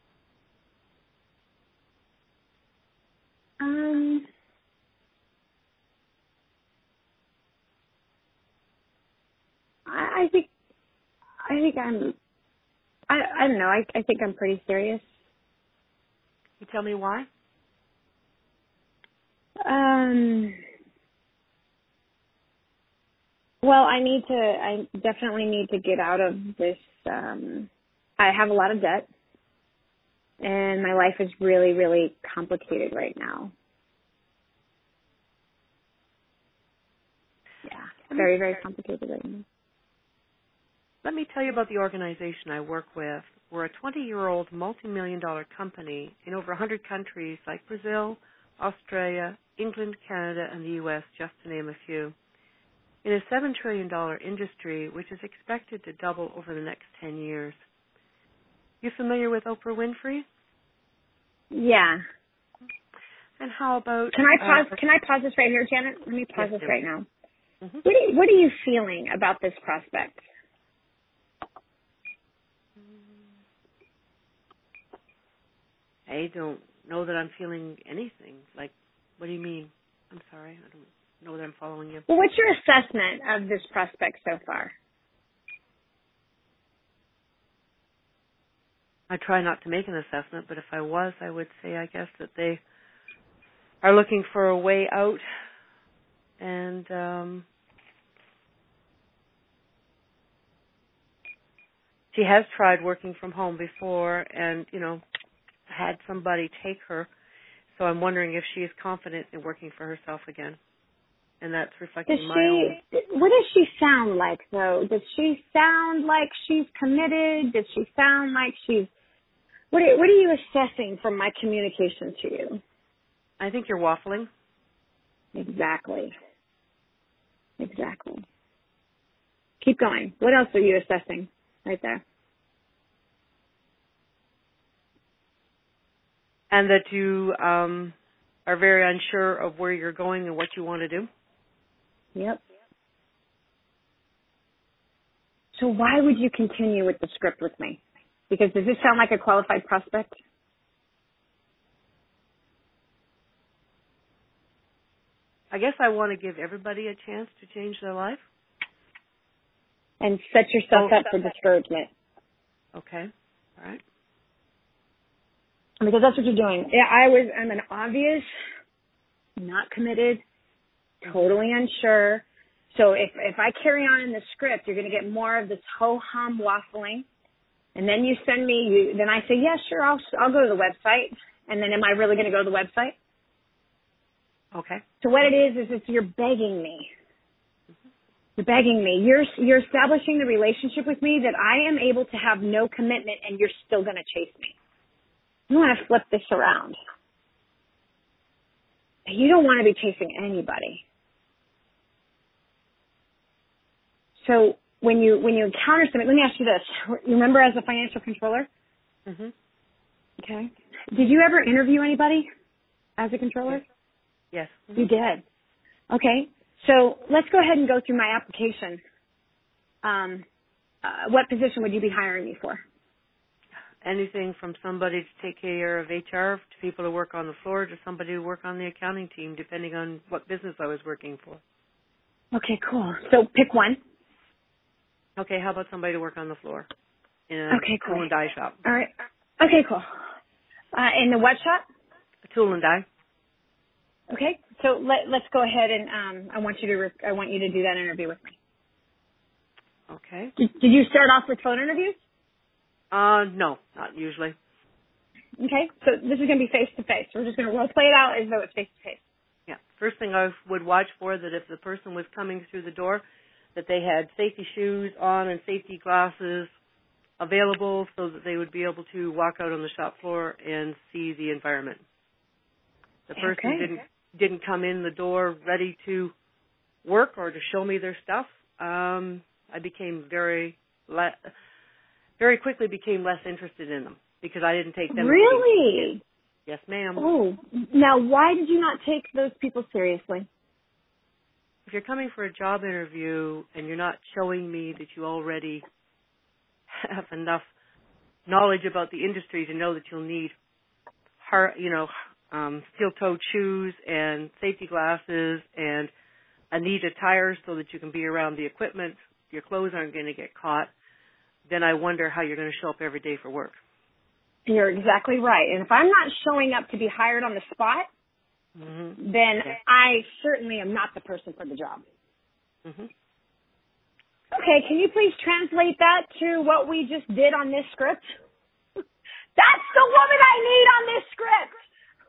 I don't know. I think I'm pretty serious. You tell me why? Well, I definitely need to get out of this. I have a lot of debt. And my life is really, really complicated right now. Yeah, very, very complicated right now. Let me tell you about the organization I work with. We're a 20-year-old multi-million-dollar company in over 100 countries like Brazil, Australia, England, Canada, and the U.S., just to name a few. In a $7 trillion industry, which is expected to double over the next 10 years. You familiar with Oprah Winfrey? Yeah. And how about... Can I pause this right here, Janet? Let me pause this right now. Mm-hmm. What are you feeling about this prospect? I don't know that I'm feeling anything. Like, what do you mean? I'm sorry, I don't know that I'm following you. Well, what's your assessment of this prospect so far? I try not to make an assessment, but if I was, I would say, I guess, that they are looking for a way out, and she has tried working from home before and, had somebody take her. So I'm wondering if she is confident in working for herself again. And that's reflecting my own. What does she sound like, though? Does she sound like she's committed? Does she sound like she's... What are you assessing from my communication to you? I think you're waffling. Exactly. Keep going. What else are you assessing right there? And that you are very unsure of where you're going and what you want to do? Yep. So why would you continue with the script with me? Because does this sound like a qualified prospect? I guess I want to give everybody a chance to change their life. And set yourself up for discouragement. Okay. All right. Because that's what you're doing. Yeah, I'm an obvious, not committed, totally unsure. So if I carry on in the script, you're going to get more of this ho-hum waffling. And then you send me, then I say, yeah, sure, I'll go to the website. And then am I really going to go to the website? Okay. So what it is you're begging me. You're begging me. You're establishing the relationship with me that I am able to have no commitment and you're still going to chase me. You want to flip this around. You don't want to be chasing anybody. So when you encounter something, let me ask you this. You remember as a financial controller? Mm-hmm. Okay. Did you ever interview anybody as a controller? Yes. Mm-hmm. You did. Okay. So let's go ahead and go through my application. What position would you be hiring me for? Anything from somebody to take care of HR, to people to work on the floor, to somebody to work on the accounting team, depending on what business I was working for. Okay, cool. So pick one. Okay, how about somebody to work on the floor in a tool and die shop? All right. Okay, cool. In the what shop? A tool and die. Okay, so let's go ahead and I want you to do that interview with me. Okay. Did you start off with phone interviews? No, not usually. Okay, so this is going to be face-to-face. We're just going to role play it out as though it's face-to-face. Yeah. First thing I would watch for that if the person was coming through the door, that they had safety shoes on and safety glasses available so that they would be able to walk out on the shop floor and see the environment. The person didn't come in the door ready to work or to show me their stuff. I became very quickly became less interested in them because I didn't take them. Really? Yes, ma'am. Oh, now why did you not take those people seriously? If you're coming for a job interview and you're not showing me that you already have enough knowledge about the industry to know that you'll need, steel-toed shoes and safety glasses and a neat attire so that you can be around the equipment, your clothes aren't going to get caught, then I wonder how you're going to show up every day for work. You're exactly right. And if I'm not showing up to be hired on the spot, then I certainly am not the person for the job. Mm-hmm. Okay, can you please translate that to what we just did on this script? That's the woman I need on this script.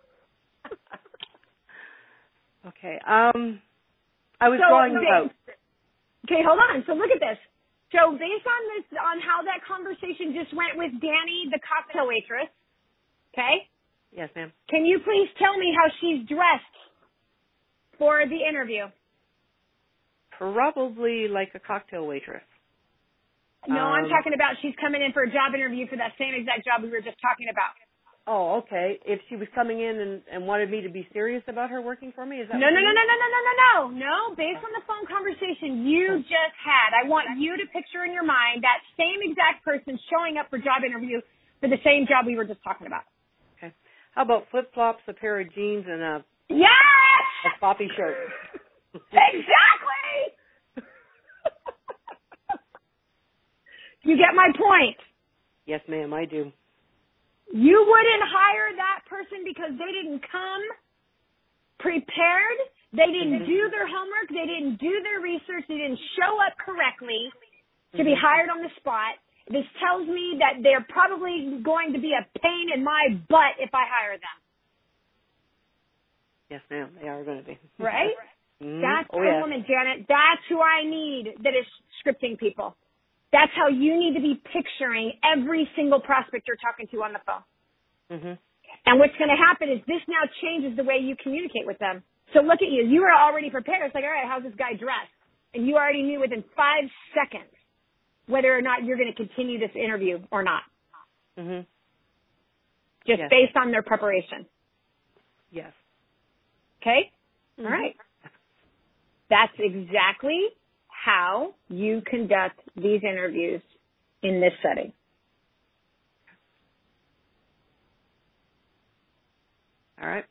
Okay. I was drawing you out. Okay, hold on. So look at this. So based on how that conversation just went with Danny, the cocktail waitress, okay? Yes, ma'am. Can you please tell me how she's dressed for the interview? Probably like a cocktail waitress. No, I'm talking about she's coming in for a job interview for that same exact job we were just talking about. Oh, okay. If she was coming in and wanted me to be serious about her working for me, is that No. Based on the phone conversation you just had, I want you to picture in your mind that same exact person showing up for job interview for the same job we were just talking about. Okay. How about flip-flops, a pair of jeans, and a floppy shirt? Exactly! You get my point? Yes, ma'am, I do. You wouldn't hire that person because they didn't come prepared, they didn't do their homework, they didn't do their research, they didn't show up correctly to be hired on the spot. This tells me that they're probably going to be a pain in my butt if I hire them. Yes, ma'am, they are going to be. Right? Mm-hmm. That's the woman, Janet. That's who I need that is scripting people. That's how you need to be picturing every single prospect you're talking to on the phone. Mm-hmm. And what's going to happen is this now changes the way you communicate with them. So look at you. You were already prepared. It's like, all right, how's this guy dressed? And you already knew within 5 seconds whether or not you're going to continue this interview or not. Mm-hmm. Just based on their preparation. Yes. Okay? Mm-hmm. All right. That's exactly how you conduct these interviews in this setting. All right.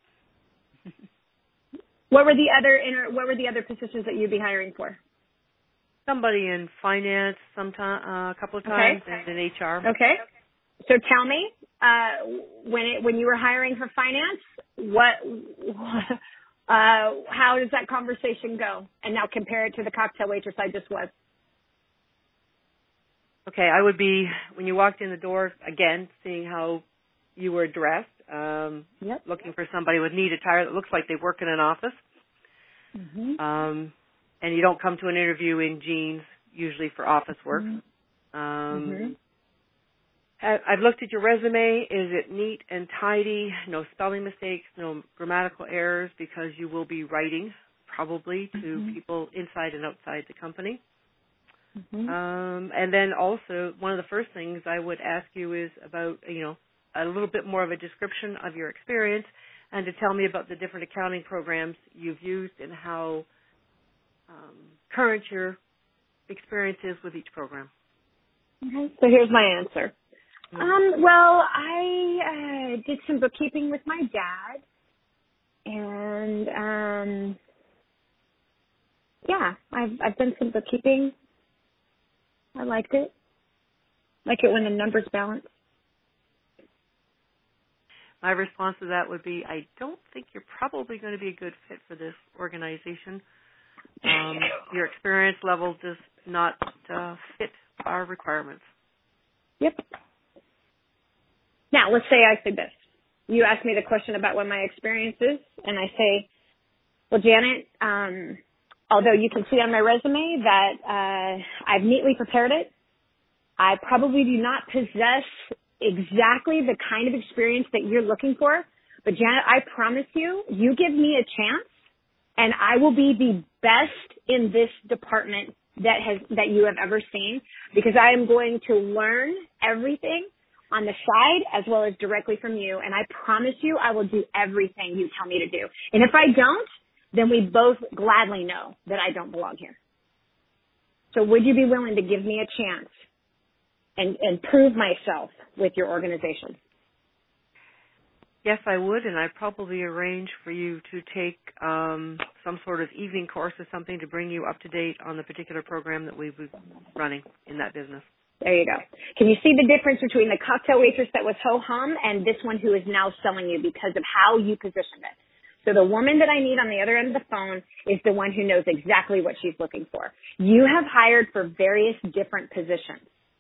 What were the other positions that you'd be hiring for? Somebody in finance, a couple of times, and in HR. Okay. So tell me, when you were hiring for finance, how does that conversation go? And now compare it to the cocktail waitress I just was. Okay, I would be, when you walked in the door, again, seeing how you were dressed, looking for somebody with neat attire that looks like they work in an office. Mm-hmm. And you don't come to an interview in jeans, usually for office work. Mm-hmm. I've looked at your resume. Is it neat and tidy? No spelling mistakes, no grammatical errors, because you will be writing probably to people inside and outside the company. Mm-hmm. And then also, one of the first things I would ask you is about, a little bit more of a description of your experience and to tell me about the different accounting programs you've used and how current your experience is with each program. Okay. So here's my answer. Well, I did some bookkeeping with my dad, and I've done some bookkeeping. I liked it. Like it when the numbers balance. My response to that would be, I don't think you're probably going to be a good fit for this organization. Your experience level does not fit our requirements. Yep. Now, let's say I say this. You ask me the question about what my experience is, and I say, well, Janet, although you can see on my resume that I've neatly prepared it, I probably do not possess exactly the kind of experience that you're looking for. But, Janet, I promise you, you give me a chance, and I will be the best in this department that you have ever seen, because I am going to learn everything on the side as well as directly from you, and I promise you I will do everything you tell me to do. And if I don't, then we both gladly know that I don't belong here. So would you be willing to give me a chance and prove myself with your organization? Yes, I would, and I'd probably arrange for you to take some sort of evening course or something to bring you up to date on the particular program that we were running in that business. There you go. Can you see the difference between the cocktail waitress that was ho-hum and this one who is now selling you because of how you positioned it? So the woman that I need on the other end of the phone is the one who knows exactly what she's looking for. You have hired for various different positions.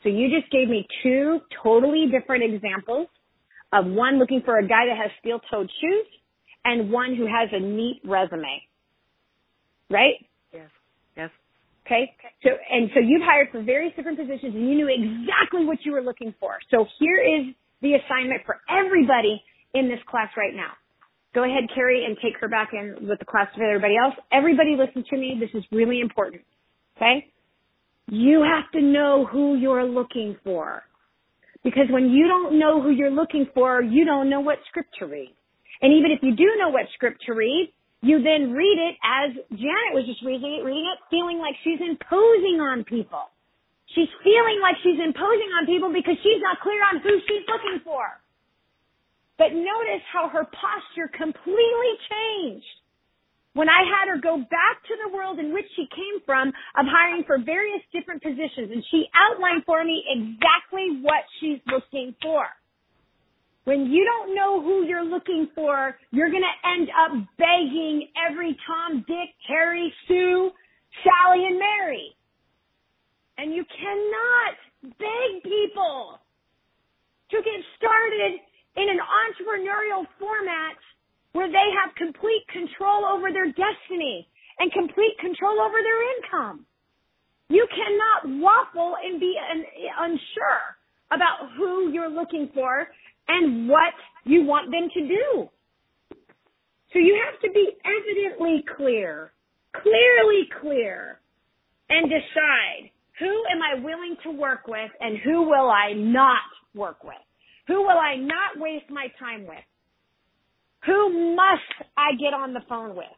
So you just gave me two totally different examples of one looking for a guy that has steel-toed shoes and one who has a neat resume. Right? Yes. Yes. Okay? So you've hired for various different positions and you knew exactly what you were looking for. So here is the assignment for everybody in this class right now. Go ahead, Carrie, and take her back in with the class with everybody else. Everybody listen to me. This is really important. Okay? You have to know who you're looking for. Because when you don't know who you're looking for, you don't know what script to read. And even if you do know what script to read, you then read it as Janet was just reading it, feeling like she's imposing on people. She's feeling like she's imposing on people because she's not clear on who she's looking for. But notice how her posture completely changed when I had her go back to the world in which she came from of hiring for various different positions. And she outlined for me exactly what she's looking for. When you don't know who you're looking for, you're going to end up begging every Tom, Dick, Harry, Sue, Sally, and Mary. And you cannot beg people to get started in an entrepreneurial format where they have complete control over their destiny and complete control over their income. You cannot waffle and be unsure about who you're looking for and what you want them to do. So you have to be evidently clear, clearly clear, and decide who am I willing to work with and who will I not work with? Who will I not waste my time with? Who must I get on the phone with?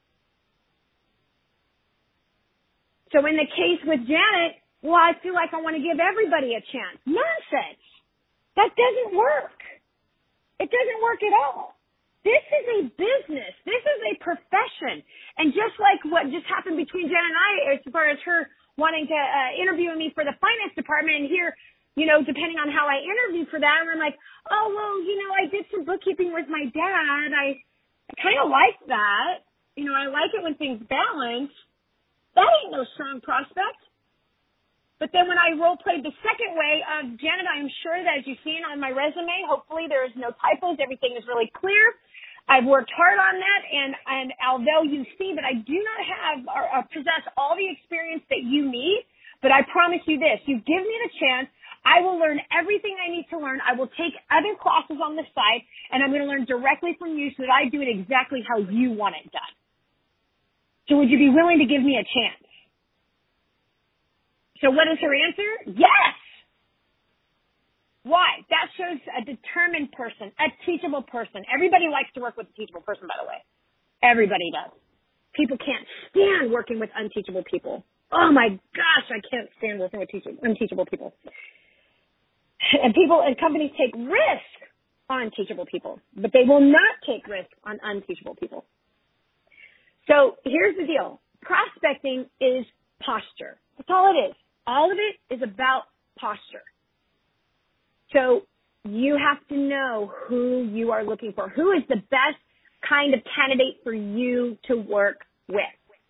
So in the case with Janet, well, I feel like I want to give everybody a chance. Nonsense. That doesn't work. It doesn't work at all. This is a business. This is a profession. And just like what just happened between Janet and I, as far as her wanting to interview me for the finance department, and here, depending on how I interview for that, and I'm like, oh, well, I did some bookkeeping with my dad. I kind of like that. I like it when things balance. That ain't no strong prospect. But then when I role-played the second way of Janet, I'm sure that as you've seen on my resume, hopefully there is no typos. Everything is really clear. I've worked hard on that, and although you see that I do not have or possess all the experience that you need, but I promise you this, you give me the chance, I will learn everything I need to learn. I will take other classes on the side, and I'm going to learn directly from you so that I do it exactly how you want it done. So would you be willing to give me a chance? So what is her answer? Yes! Why? That shows a determined person, a teachable person. Everybody likes to work with a teachable person, by the way. Everybody does. People can't stand working with unteachable people. Oh my gosh, I can't stand working with unteachable people. And companies take risk on teachable people, but they will not take risk on unteachable people. So here's the deal. Prospecting is posture. That's all it is. All of it is about posture. So you have to know who you are looking for. Who is the best kind of candidate for you to work with?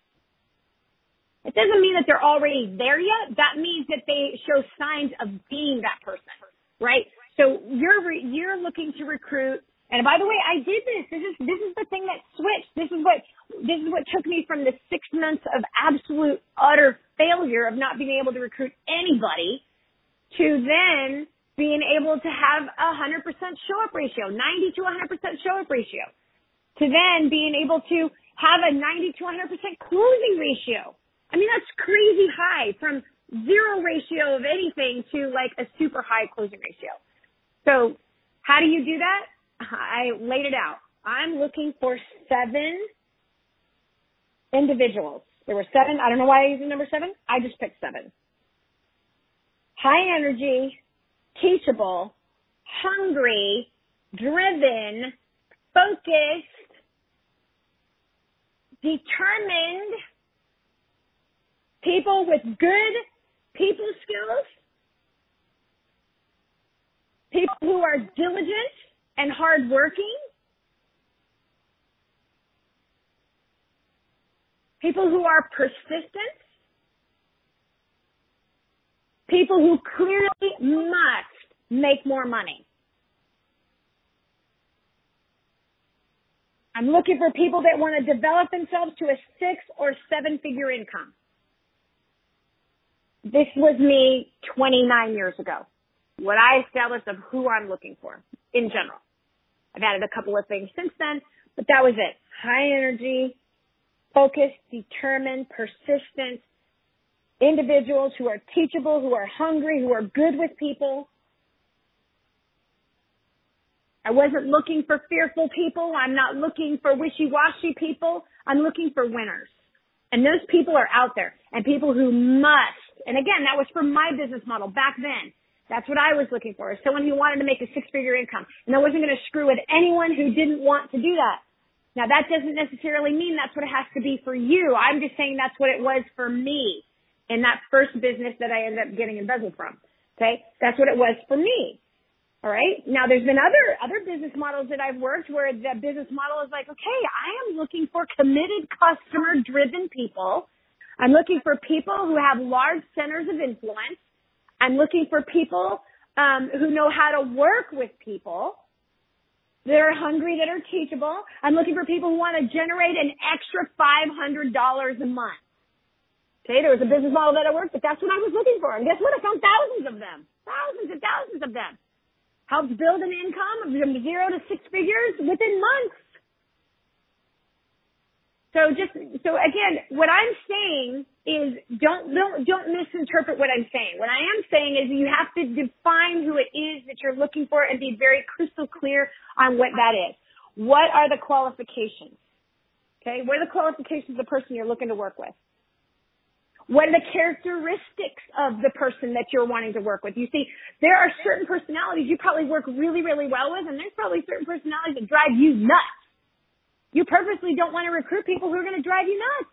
It doesn't mean that they're already there yet. That means that they show signs of being that person, right? So you're looking to recruit. And by the way, I did this. This is the thing that switched. This is what took me from the 6 months of absolute utter failure of not being able to recruit anybody to then being able to have 100% show-up ratio, 90 to 100% show-up ratio, to then being able to have a 90 to 100% closing ratio. I mean, that's crazy high, from 0 ratio of anything to like a super high closing ratio. So how do you do that? I laid it out. I'm looking for 7 individuals. There were 7. I don't know why I used the number 7. I just picked 7. High energy, teachable, hungry, driven, focused, determined, people with good people skills, people who are diligent and hardworking, people who are persistent, People who clearly must make more money. I'm looking for people that want to develop themselves to a 6 or 7 figure income. This was me 29 years ago. What I established of who I'm looking for in general. I've added a couple of things since then, but that was it. High energy, focused, determined, persistent individuals who are teachable, who are hungry, who are good with people. I wasn't looking for fearful people. I'm not looking for wishy-washy people. I'm looking for winners. And those people are out there. And people who must. And again, that was for my business model back then. That's what I was looking for. Someone who wanted to make a 6-figure income. And I wasn't going to screw with anyone who didn't want to do that. Now, that doesn't necessarily mean that's what it has to be for you. I'm just saying that's what it was for me in that first business that I ended up getting embezzled from. Okay? That's what it was for me. All right. Now there's been other business models that I've worked where the business model is like, okay, I am looking for committed, customer driven people. I'm looking for people who have large centers of influence. I'm looking for people, who know how to work with people that are hungry, that are teachable. I'm looking for people who want to generate an extra $500 a month. Okay. There was a business model that I worked, but that's what I was looking for. And guess what? I found thousands of them, thousands and thousands of them. Helps build an income from 0 to 6 figures within months. So again, what I'm saying is don't misinterpret what I'm saying. What I am saying is you have to define who it is that you're looking for and be very crystal clear on what that is. What are the qualifications? Okay, what are the qualifications of the person you're looking to work with? What are the characteristics of the person that you're wanting to work with? You see, there are certain personalities you probably work really, really well with, and there's probably certain personalities that drive you nuts. You purposely don't want to recruit people who are going to drive you nuts.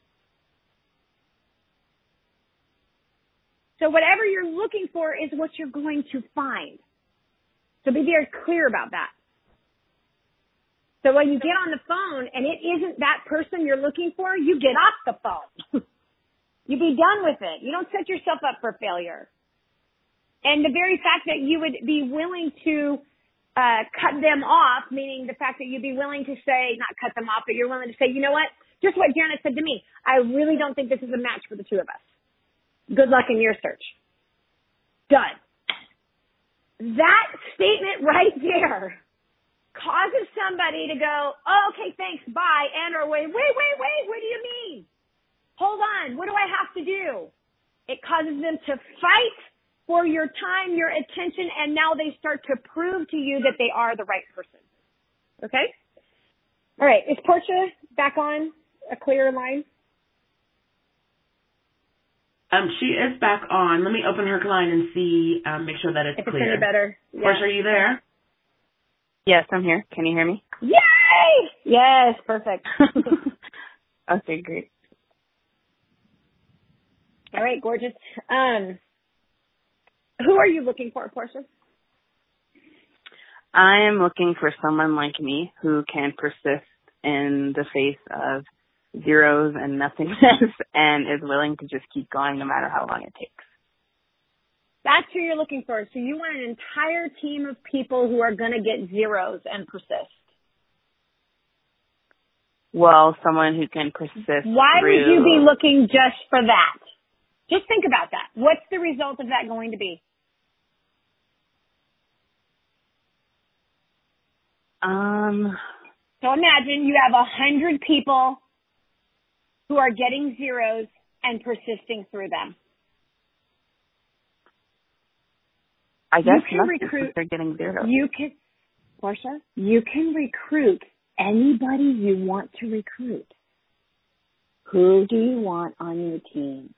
So whatever you're looking for is what you're going to find. So be very clear about that. So when you get on the phone and it isn't that person you're looking for, you get off the phone. You be done with it. You don't set yourself up for failure. And the very fact that you would be willing to cut them off, meaning the fact that you'd be willing to say, not cut them off, but you're willing to say, you know what, just what Janet said to me, I really don't think this is a match for the two of us. Good luck in your search. Done. That statement right there causes somebody to go, oh, okay, thanks, bye, and or wait, what do you mean? Hold on, what do I have to do? It causes them to fight for your time, your attention, and now they start to prove to you that they are the right person. Okay? All right, is Portia back on a clear line? She is back on. Let me open her line and see, make sure that it's clear. If it's any better. Yeah. Portia, are you there? Yes, I'm here. Can you hear me? Yay! Yes, perfect. Okay, great. All right, gorgeous. Who are you looking for, Portia? I am looking for someone like me who can persist in the face of zeros and nothingness and is willing to just keep going no matter how long it takes. That's who you're looking for. So you want an entire team of people who are going to get zeros and persist. Well, someone who can persist. Why would you be looking just for that? Just think about that. What's the result of that going to be? So imagine you have 100 people who are getting zeros and persisting through them. I guess you can recruit. They're getting zeros. Portia, you can recruit anybody you want to recruit. Who do you want on your team?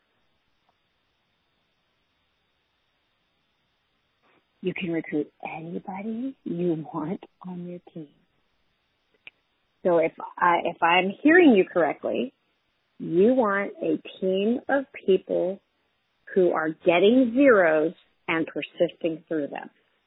You can recruit anybody you want on your team. So if I'm hearing you correctly, you want a team of people who are getting zeros and persisting through them.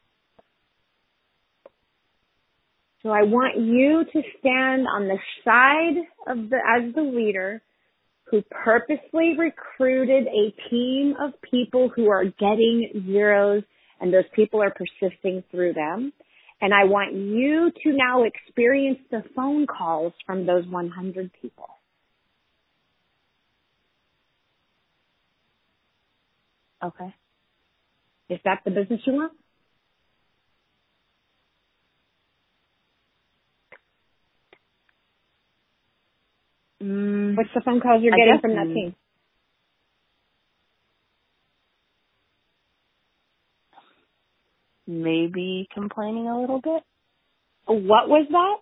So I want you to stand on the side of as the leader who purposely recruited a team of people who are getting zeros, and those people are persisting through them. And I want you to now experience the phone calls from those 100 people. Okay. Is that the business you want? What's the phone calls you're getting from that team? Maybe complaining a little bit. What was that?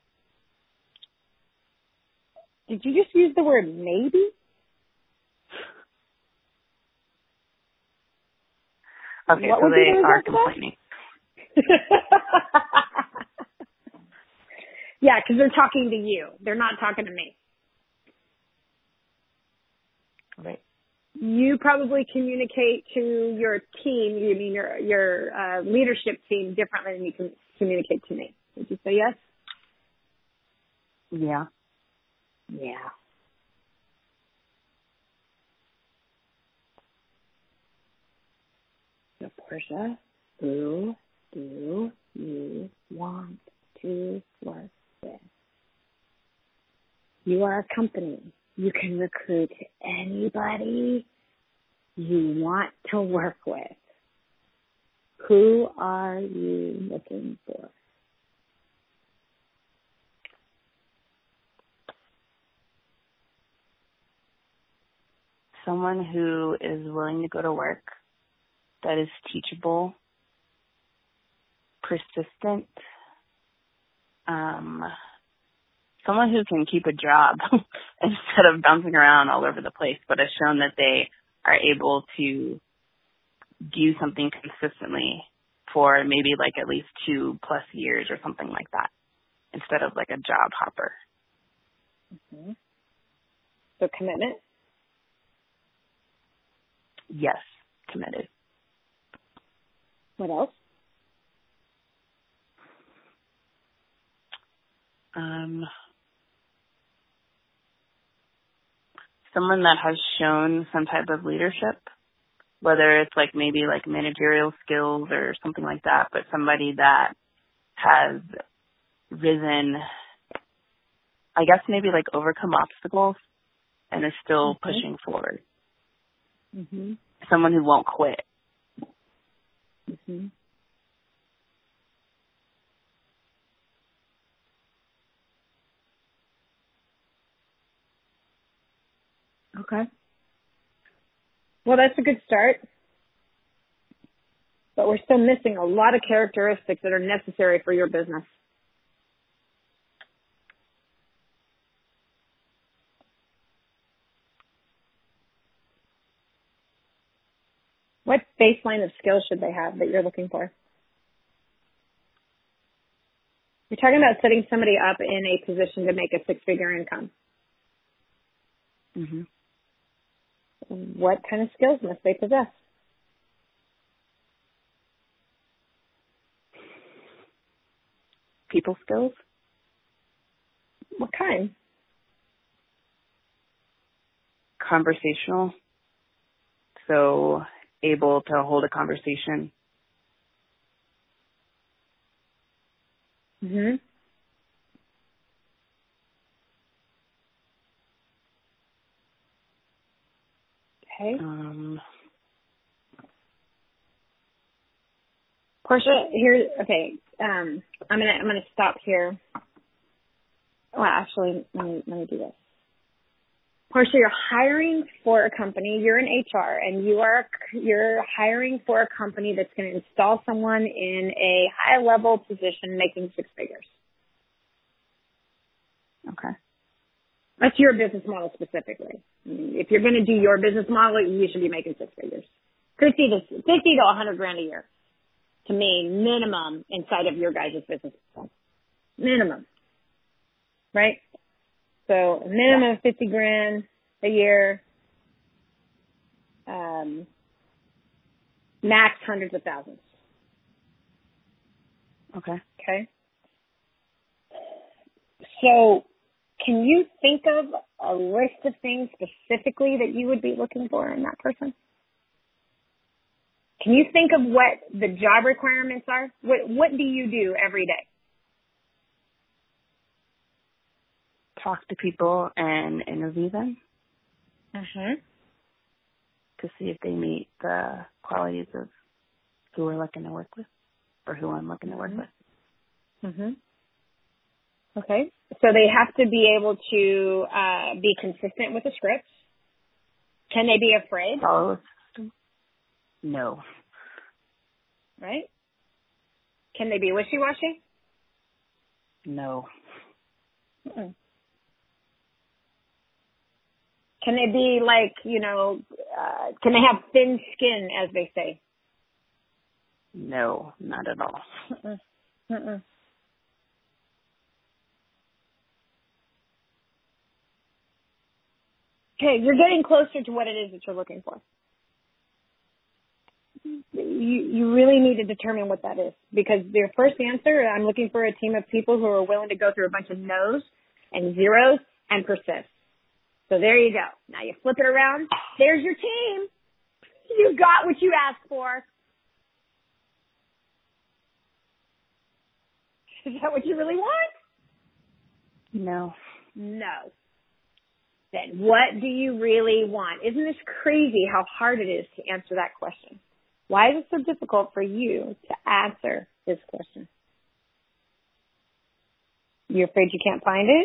Did you just use the word maybe? Okay, so they are complaining. Yeah, because they're talking to you. They're not talking to me. Right. You probably communicate to your team, you mean your leadership team, differently than you can communicate to me. Would you say yes? Yeah. Yeah. So, Portia, who do you want to work with? You are a company. You can recruit anybody you want to work with. Who are you looking for? Someone who is willing to go to work, that is teachable, persistent, someone who can keep a job instead of bouncing around all over the place, but has shown that they are able to do something consistently for maybe like at least 2+ years or something like that, instead of like a job hopper. Mm-hmm. So commitment? Yes, committed. What else? Someone that has shown some type of leadership, whether it's like maybe like managerial skills or something like that, but somebody that has risen, I guess maybe like overcome obstacles and is still pushing forward. Mm-hmm. Someone who won't quit. Mm-hmm. Okay. Well, that's a good start. But we're still missing a lot of characteristics that are necessary for your business. What baseline of skills should they have that you're looking for? You're talking about setting somebody up in a position to make a 6-figure income. Mm-hmm. What kind of skills must they possess? People skills? What kind? Conversational. So able to hold a conversation. Mm-hmm. Okay. Portia, here. Okay. I'm gonna stop here. Well, actually, let me do this. Portia, you're hiring for a company. You're in HR, and you're hiring for a company that's going to install someone in a high level position, making 6 figures. Okay. That's your business model specifically. If you're going to do your business model, you should be making 6 figures. 50 to 100 grand a year. To me, minimum inside of your guys' business. Minimum. Right? So a minimum of 50 grand a year. Max hundreds of thousands. Okay. Okay. So can you think of a list of things specifically that you would be looking for in that person? Can you think of what the job requirements are? What do you do every day? Talk to people and interview them Mm-hmm. to see if they meet the qualities of who we're looking to work with or who I'm looking to work with. Mm-hmm. Okay. So they have to be able to be consistent with the script. Can they be afraid? Follow the system? No. Right? Can they be wishy-washy? No. Mm-mm. Can they be like, can they have thin skin, as they say? No, not at all. Mm-mm. Mm-mm. Okay, you're getting closer to what it is that you're looking for. You really need to determine what that is, because your first answer, I'm looking for a team of people who are willing to go through a bunch of no's and zeros and persist. So there you go. Now you flip it around. There's your team. You got what you asked for. Is that what you really want? No. No. Then what do you really want? Isn't this crazy how hard it is to answer that question? Why is it so difficult for you to answer this question? You're afraid you can't find it?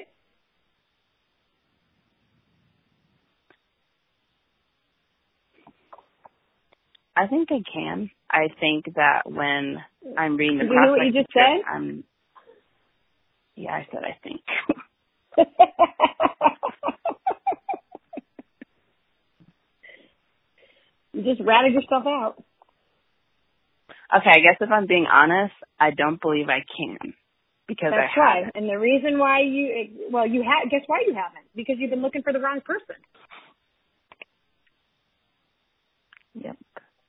I think I can. I think that when I'm reading the you know what you just said? Yeah, I said I think. You just ratted yourself out. Okay, I guess if I'm being honest, I don't believe I can because That's I haven't. Right. And the reason why guess why you haven't? Because you've been looking for the wrong person. Yep.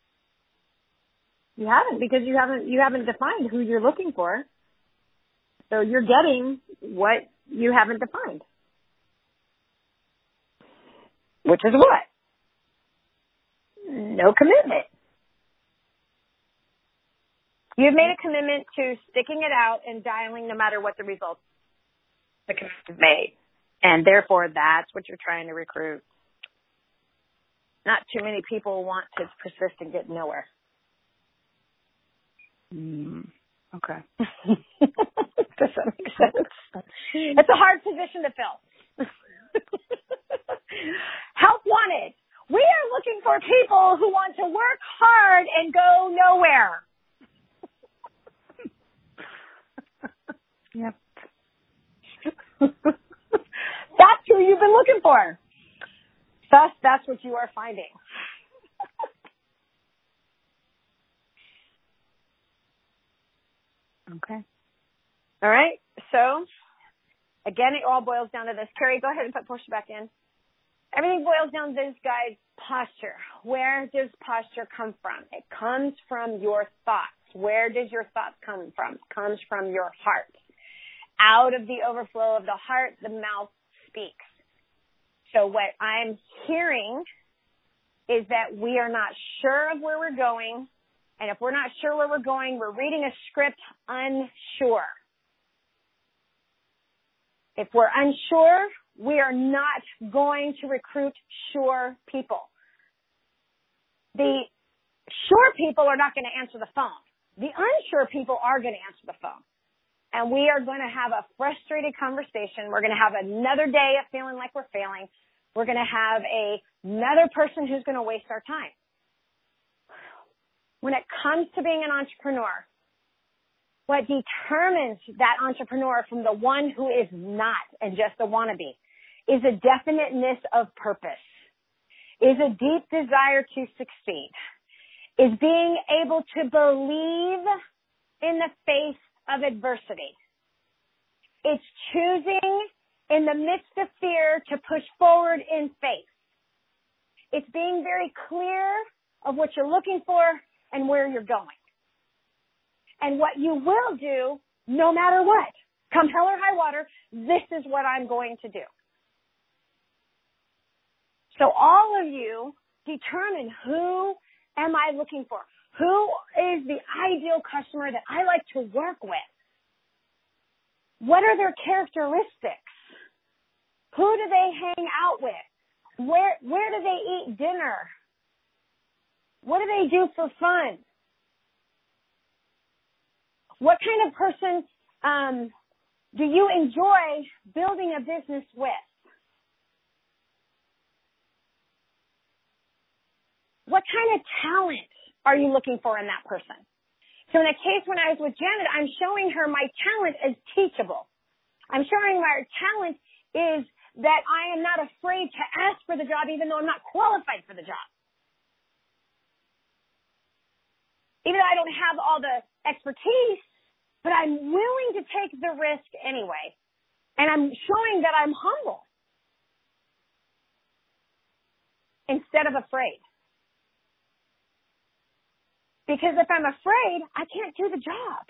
You haven't, because you haven't defined who you're looking for. So you're getting what you haven't defined. Which is what? No commitment. You've made a commitment to sticking it out and dialing no matter what the results the commitment is made. And therefore, that's what you're trying to recruit. Not too many people want to persist and get nowhere. Okay. Does that make sense? It's a hard position to fill. Help wanted. We are looking for people who want to work hard and go nowhere. Yep. That's who you've been looking for. Thus, that's what you are finding. Okay. All right. So, again, it all boils down to this. Carrie, go ahead and put Portia back in. Everything boils down to this, guys, posture. Where does posture come from? It comes from your thoughts. Where does your thoughts come from? It comes from your heart. Out of the overflow of the heart, the mouth speaks. So what I'm hearing is that we are not sure of where we're going. And if we're not sure where we're going, we're reading a script unsure. If we're unsure, we are not going to recruit sure people. The sure people are not going to answer the phone. The unsure people are going to answer the phone. And we are going to have a frustrated conversation. We're going to have another day of feeling like we're failing. We're going to have another person who's going to waste our time. When it comes to being an entrepreneur, what determines that entrepreneur from the one who is not and just a wannabe is a definiteness of purpose, is a deep desire to succeed, is being able to believe in the face of adversity. It's choosing in the midst of fear to push forward in faith. It's being very clear of what you're looking for and where you're going. And what you will do, no matter what, come hell or high water, this is what I'm going to do. So all of you determine, who am I looking for? Who is the ideal customer that I like to work with? What are their characteristics? Who do they hang out with? Where do they eat dinner? What do they do for fun? What kind of person do you enjoy building a business with? What kind of talent are you looking for in that person? So in a case when I was with Janet, I'm showing her my talent as teachable. I'm showing my talent is that I am not afraid to ask for the job even though I'm not qualified for the job. Even though I don't have all the expertise, but I'm willing to take the risk anyway. And I'm showing that I'm humble instead of afraid. Because if I'm afraid, I can't do the job.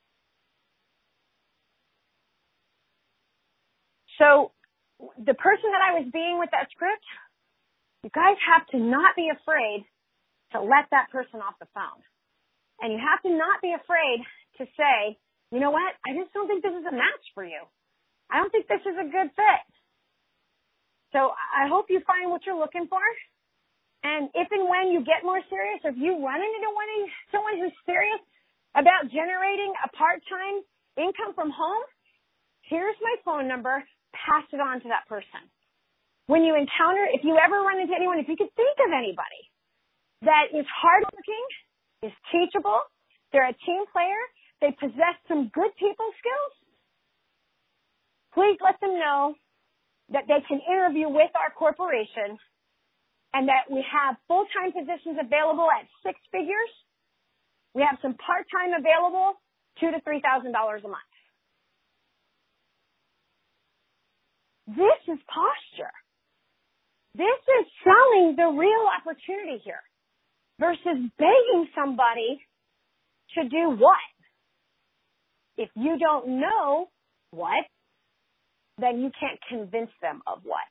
So the person that I was being with that script, you guys have to not be afraid to let that person off the phone. And you have to not be afraid to say, you know what, I just don't think this is a match for you. I don't think this is a good fit. So I hope you find what you're looking for. And if and when you get more serious, or if you run into someone who's serious about generating a part-time income from home, here's my phone number. Pass it on to that person. When you encounter, if you ever run into anyone, if you could think of anybody that is hardworking, is teachable, they're a team player, they possess some good people skills, please let them know that they can interview with our corporation and that we have full-time positions available at 6 figures. We have some part-time available, $2,000 to $3,000 a month. This is posture. This is selling the real opportunity here versus begging somebody to do what? If you don't know what, then you can't convince them of what.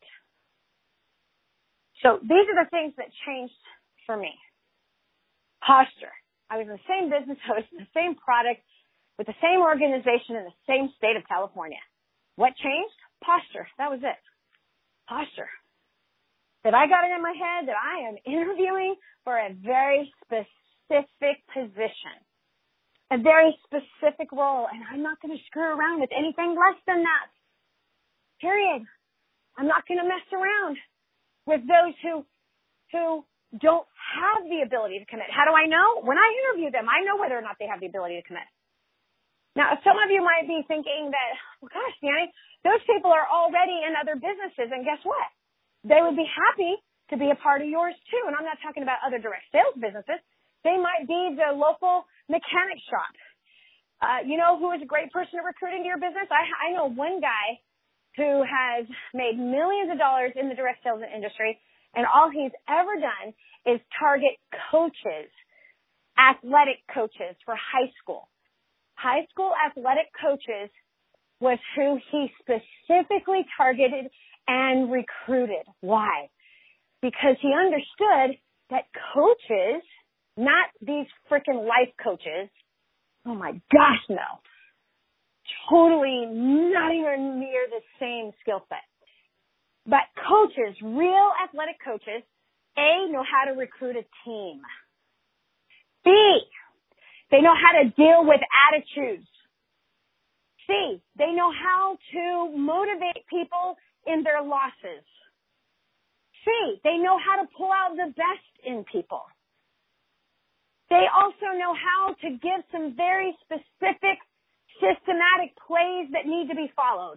So these are the things that changed for me. Posture. I was in the same business, I was in the same product, with the same organization in the same state of California. What changed? Posture. That was it. Posture. That I got it in my head that I am interviewing for a very specific position, a very specific role, and I'm not going to screw around with anything less than that. Period. I'm not going to mess around with those who don't have the ability to commit. How do I know? When I interview them, I know whether or not they have the ability to commit. Now, some of you might be thinking that, well, gosh, Danny, those people are already in other businesses, and guess what? They would be happy to be a part of yours, too. And I'm not talking about other direct sales businesses. They might be the local mechanic shop. You know who is a great person to recruit into your business? I know one guy who has made millions of dollars in the direct sales industry, and all he's ever done is target coaches, athletic coaches for high school. High school athletic coaches was who he specifically targeted and recruited. Why? Because he understood that coaches, not these freaking life coaches, oh my gosh, no. Totally not even near the same skill set. But coaches, real athletic coaches, A, know how to recruit a team. B, they know how to deal with attitudes. C, they know how to motivate people in their losses. C, they know how to pull out the best in people. They also know how to give some very specific, systematic plays that need to be followed.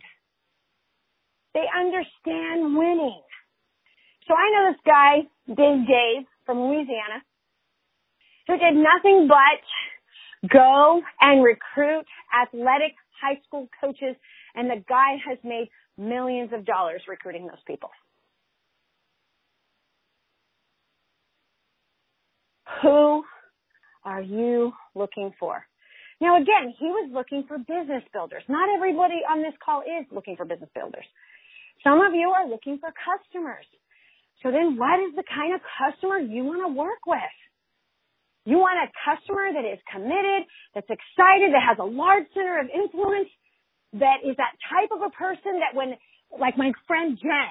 They understand winning. So I know this guy, Dave from Louisiana, who did nothing but go and recruit athletic high school coaches, and the guy has made millions of dollars recruiting those people. Who are you looking for? Now, again, he was looking for business builders. Not everybody on this call is looking for business builders. Some of you are looking for customers. So then what is the kind of customer you want to work with? You want a customer that is committed, that's excited, that has a large center of influence, that is that type of a person that when, like my friend Jen,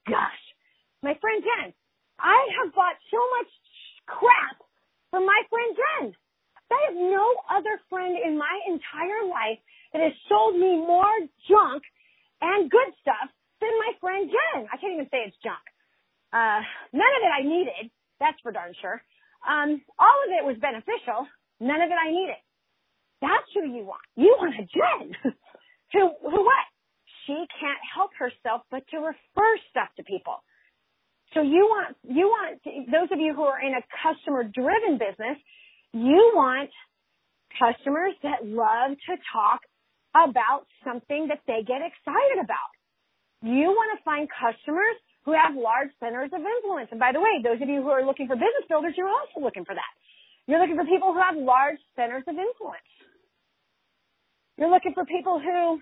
I have bought so much crap from my friend Jen. I have no other friend in my entire life that has sold me more junk and good stuff than my friend Jen. I can't even say it's junk. None of it I needed. That's for darn sure. All of it was beneficial. None of it I needed. That's who you want. You want a Jen. who what? She can't help herself but to refer stuff to people. So you want, those of you who are in a customer-driven business, you want customers that love to talk about something that they get excited about. You want to find customers who have large centers of influence. And by the way, those of you who are looking for business builders, you're also looking for that. You're looking for people who have large centers of influence. You're looking for people who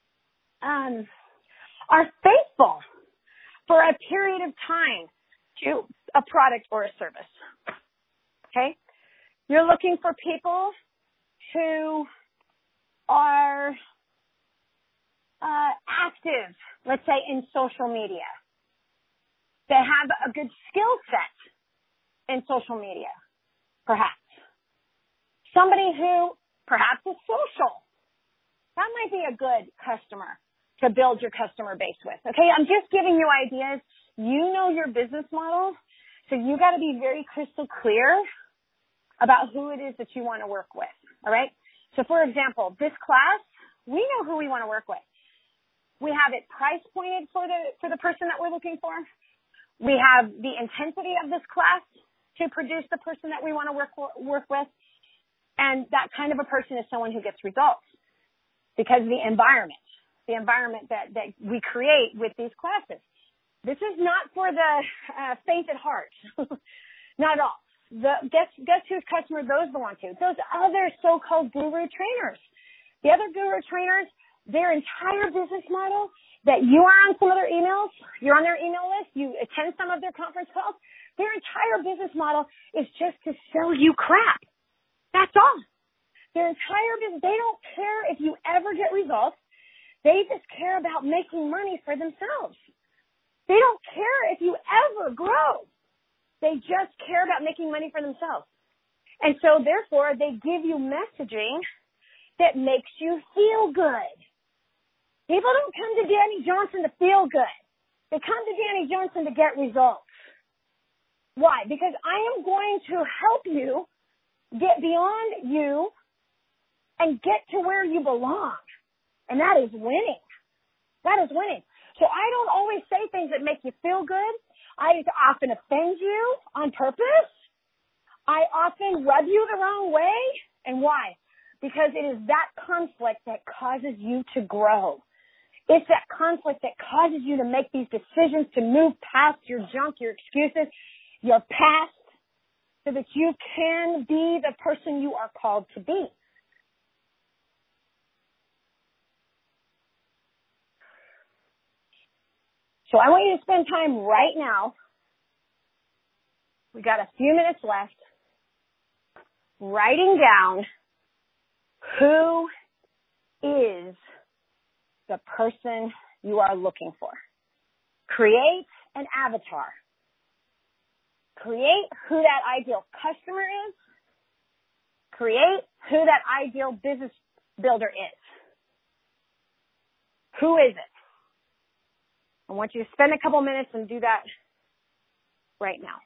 are faithful for a period of time to a product or a service. Okay? You're looking for people who are active, let's say, in social media. They have a good skill set in social media, perhaps. Somebody who perhaps is social. That might be a good customer to build your customer base with. Okay, I'm just giving you ideas. You know your business model, so you got to be very crystal clear about who it is that you want to work with. All right? So for example, this class, we know who we want to work with. We have it price pointed for the person that we're looking for. We have the intensity of this class to produce the person that we want to work with. And that kind of a person is someone who gets results because of the environment that we create with these classes. This is not for the faint at heart. Not at all. Guess whose customer those belong to? Those other so-called guru trainers. The other guru trainers, their entire business model that you are on some of their emails, you're on their email list, you attend some of their conference calls, their entire business model is just to sell you crap. That's all. Their entire business, they don't care if you ever get results. They just care about making money for themselves. They don't care if you ever grow. They just care about making money for themselves. And so, therefore, they give you messaging that makes you feel good. People don't come to Danny Johnson to feel good. They come to Danny Johnson to get results. Why? Because I am going to help you get beyond you and get to where you belong. And that is winning. That is winning. So I don't always say things that make you feel good. I often offend you on purpose. I often rub you the wrong way. And why? Because it is that conflict that causes you to grow. It's that conflict that causes you to make these decisions, to move past your junk, your excuses, your past, so that you can be the person you are called to be. So I want you to spend time right now. We got a few minutes left. Writing down who is the person you are looking for. Create an avatar. Create who that ideal customer is. Create who that ideal business builder is. Who is it? I want you to spend a couple minutes and do that right now.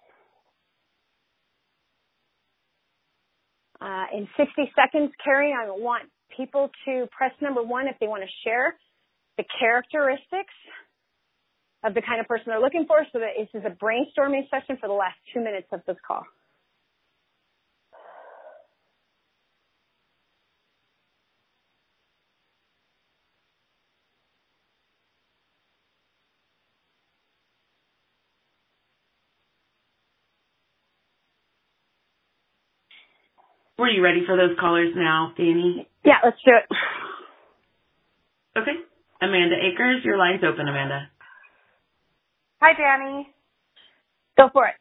In 60 seconds, Carrie, I want people to press number 1 if they want to share the characteristics of the kind of person they're looking for, so that this is a brainstorming session for the last 2 minutes of this call. Were you ready for those callers now, Danny? Yeah, let's do it. Okay. Amanda Akers, your line's open, Amanda. Hi, Danny. Go for it.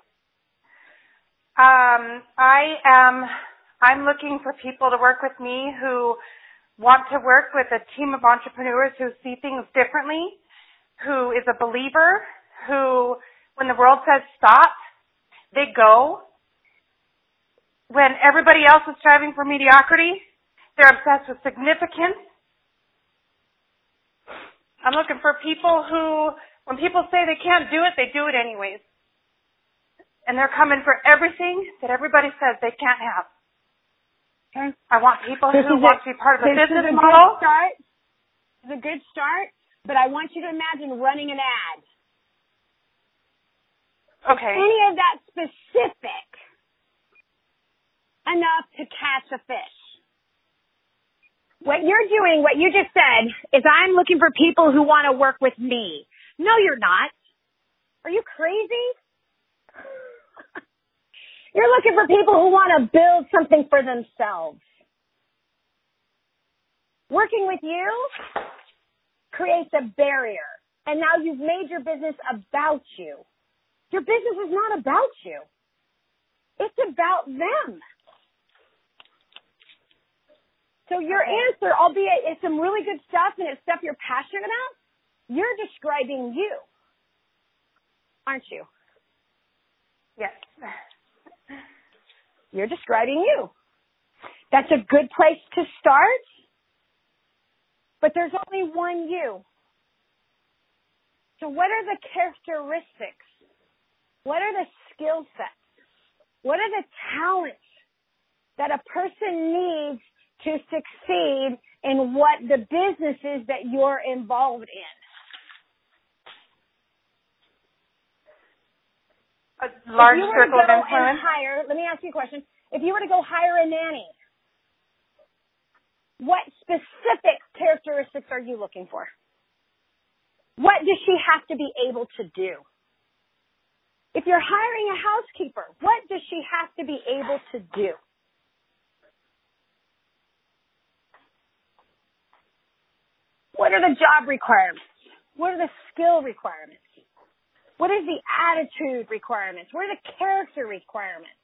I'm looking for people to work with me who want to work with a team of entrepreneurs who see things differently, who is a believer, who, when the world says stop, they go. When everybody else is striving for mediocrity, they're obsessed with significance. I'm looking for people who, when people say they can't do it, they do it anyways. And they're coming for everything that everybody says they can't have. Okay. I want people who want to be part of a business model. This is a good start, but I want you to imagine running an ad. Okay. Any of that specific enough to catch a fish. What you're doing, what you just said, is I'm looking for people who want to work with me. No, you're not. Are you crazy? You're looking for people who want to build something for themselves. Working with you creates a barrier. And now you've made your business about you. Your business is not about you. It's about them. So your answer, albeit it's some really good stuff and it's stuff you're passionate about, you're describing you. Aren't you? Yes. You're describing you. That's a good place to start, but there's only one you. So what are the characteristics? What are the skill sets? What are the talents that a person needs to succeed in what the business is that you're involved in? A large circle of influence. Let me ask you a question. If you were to go hire a nanny, what specific characteristics are you looking for? What does she have to be able to do? If you're hiring a housekeeper, what does she have to be able to do? What are the job requirements? What are the skill requirements? What is the attitude requirements? What are the character requirements?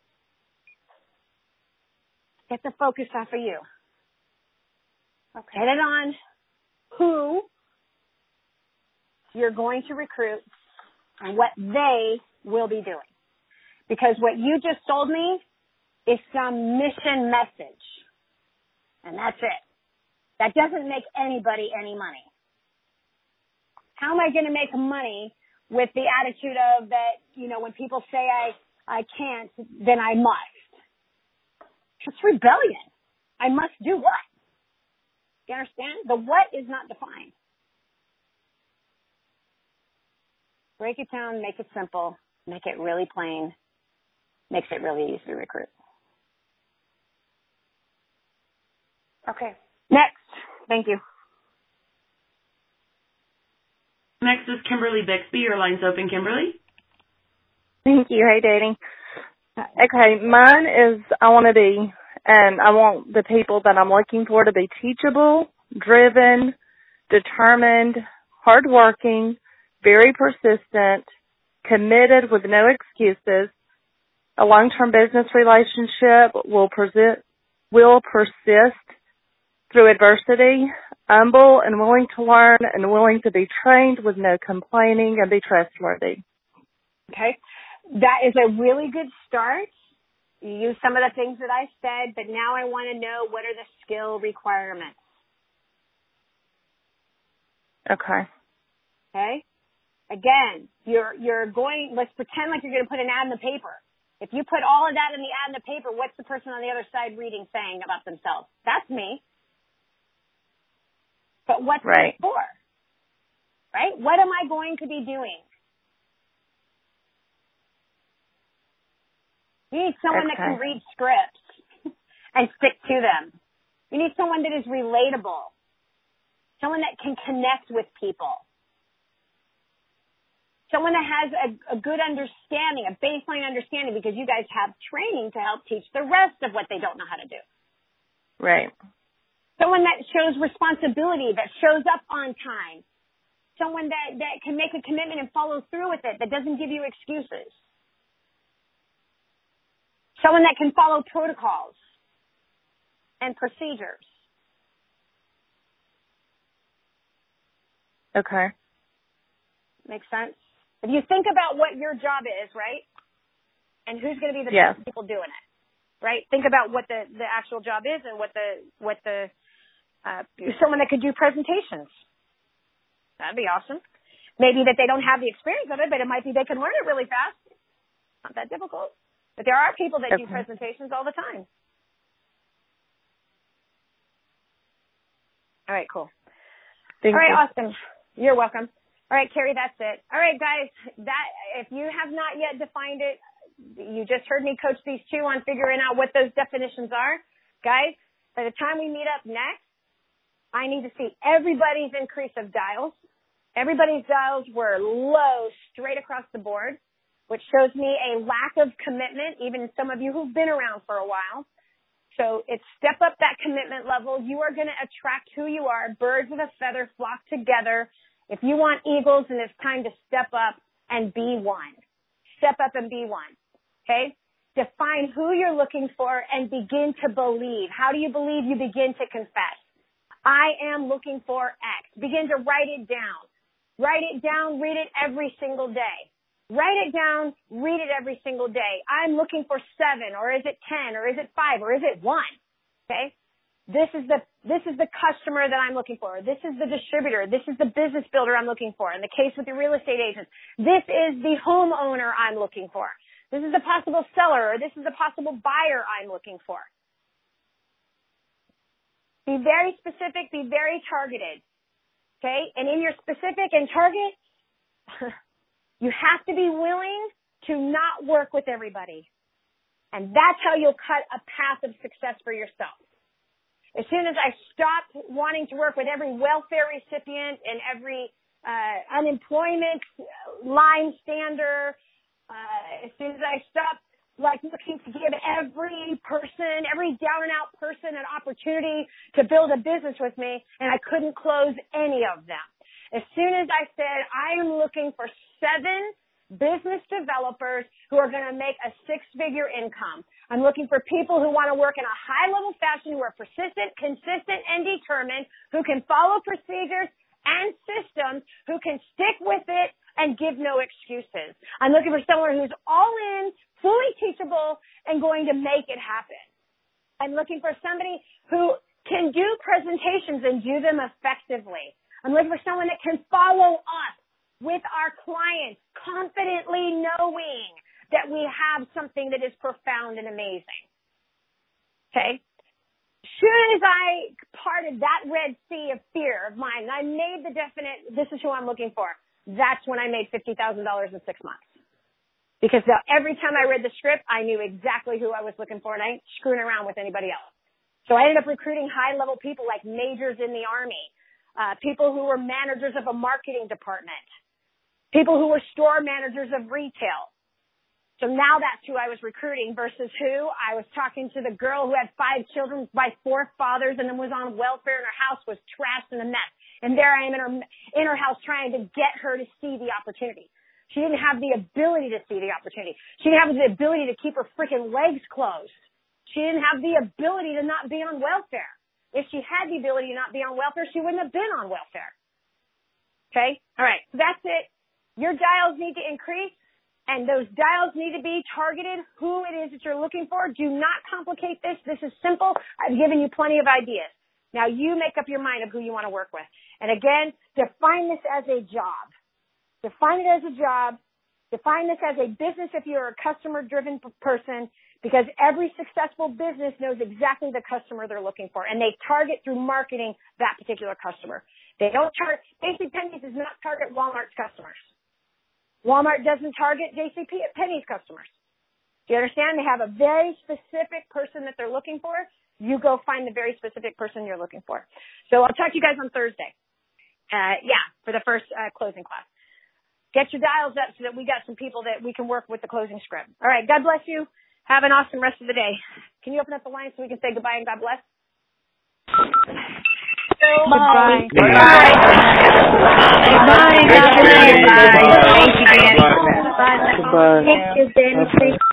Get the focus off of you. Okay. Get it on who you're going to recruit and what they will be doing. Because what you just told me is some mission message. And that's it. That doesn't make anybody any money. How am I going to make money with the attitude of that, when people say I can't, then I must? It's rebellion. I must do what? You understand? The what is not defined. Break it down, make it simple, make it really plain, makes it really easy to recruit. Okay. Next. Thank you. Next is Kimberly Bixby. Your line's open, Kimberly. Thank you. Hey, dating. Okay, mine is I want the people that I'm looking for to be teachable, driven, determined, hardworking, very persistent, committed with no excuses. A long-term business relationship will persist through adversity, humble and willing to learn and willing to be trained with no complaining and be trustworthy. Okay. That is a really good start. You use some of the things that I said, but now I want to know what are the skill requirements. Okay. Okay. Again, let's pretend like you're going to put an ad in the paper. If you put all of that in the ad in the paper, what's the person on the other side reading saying about themselves? That's me. But what's it for? Right? What am I going to be doing? You need someone that can read scripts and stick to them. You need someone that is relatable. Someone that can connect with people. Someone that has a good understanding, a baseline understanding, because you guys have training to help teach the rest of what they don't know how to do. Right. Someone that shows responsibility, that shows up on time. someone that can make a commitment and follow through with it, that doesn't give you excuses. Someone that can follow protocols and procedures. Okay. Makes sense? If you think about what your job is, right? And who's going to be the best people doing it, right? Think about what the actual job is and what the someone that could do presentations. That'd be awesome. Maybe that they don't have the experience of it, but it might be they can learn it really fast. Not that difficult. But there are people that do presentations all the time. All right, cool. Thank you. Awesome. You're welcome. All right, Carrie, that's it. All right, guys, if you have not yet defined it, you just heard me coach these two on figuring out what those definitions are. Guys, by the time we meet up next, I need to see everybody's increase of dials. Everybody's dials were low straight across the board, which shows me a lack of commitment, even some of you who've been around for a while. So it's step up that commitment level. You are going to attract who you are. Birds of a feather flock together. If you want eagles, then it's time to step up and be one. Step up and be one. Okay? Define who you're looking for and begin to believe. How do you believe? You begin to confess. I am looking for X. Begin to write it down. Write it down. Read it every single day. Write it down. Read it every single day. I'm looking for 7, or is it 10, or is it 5, or is it 1? Okay? This is the customer that I'm looking for. This is the distributor. This is the business builder I'm looking for. In the case with the real estate agents, this is the homeowner I'm looking for. This is the possible seller, or this is the possible buyer I'm looking for. Be very specific. Be very targeted. Okay? And in your specific and target, you have to be willing to not work with everybody. And that's how you'll cut a path of success for yourself. As soon as I stopped wanting to work with every welfare recipient and every unemployment line stander, as soon as I stopped looking to give every person, every down and out person an opportunity to build a business with me, and I couldn't close any of them. As soon as I said, I am looking for 7 business developers who are going to make a 6-figure income. I'm looking for people who want to work in a high-level fashion, who are persistent, consistent, and determined, who can follow procedures and systems, who can stick with it and give no excuses. I'm looking for someone who's all in, fully teachable, and going to make it happen. I'm looking for somebody who can do presentations and do them effectively. I'm looking for someone that can follow up with our clients, confidently knowing that we have something that is profound and amazing. Okay? As soon as I parted that Red Sea of fear of mine, I made the definite, this is who I'm looking for. That's when I made $50,000 in 6 months. Because every time I read the script, I knew exactly who I was looking for, and I ain't screwing around with anybody else. So I ended up recruiting high-level people like majors in the Army, people who were managers of a marketing department, people who were store managers of retail. So now that's who I was recruiting versus who I was talking to the girl who had 5 children by 4 fathers and then was on welfare and her house was trashed and a mess. And there I am in her house trying to get her to see the opportunity. She didn't have the ability to see the opportunity. She didn't have the ability to keep her freaking legs closed. She didn't have the ability to not be on welfare. If she had the ability to not be on welfare, she wouldn't have been on welfare. Okay? All right. So that's it. Your dials need to increase, and those dials need to be targeted who it is that you're looking for. Do not complicate this. This is simple. I've given you plenty of ideas. Now you make up your mind of who you want to work with. And again, define this as a job. Define it as a job. Define this as a business if you're a customer-driven person, because every successful business knows exactly the customer they're looking for, and they target through marketing that particular customer. They don't target, JCPenney does not target Walmart's customers. Walmart doesn't target JCPenney's customers. Do you understand? They have a very specific person that they're looking for. You go find the very specific person you're looking for. So I'll talk to you guys on Thursday. For the first closing class. Get your dials up so that we got some people that we can work with the closing script. All right. God bless you. Have an awesome rest of the day. Can you open up the line so we can say goodbye and God bless? Goodbye. Bye. Bye. Bye. Thank you, Danny. Bye. Thank you, Danny.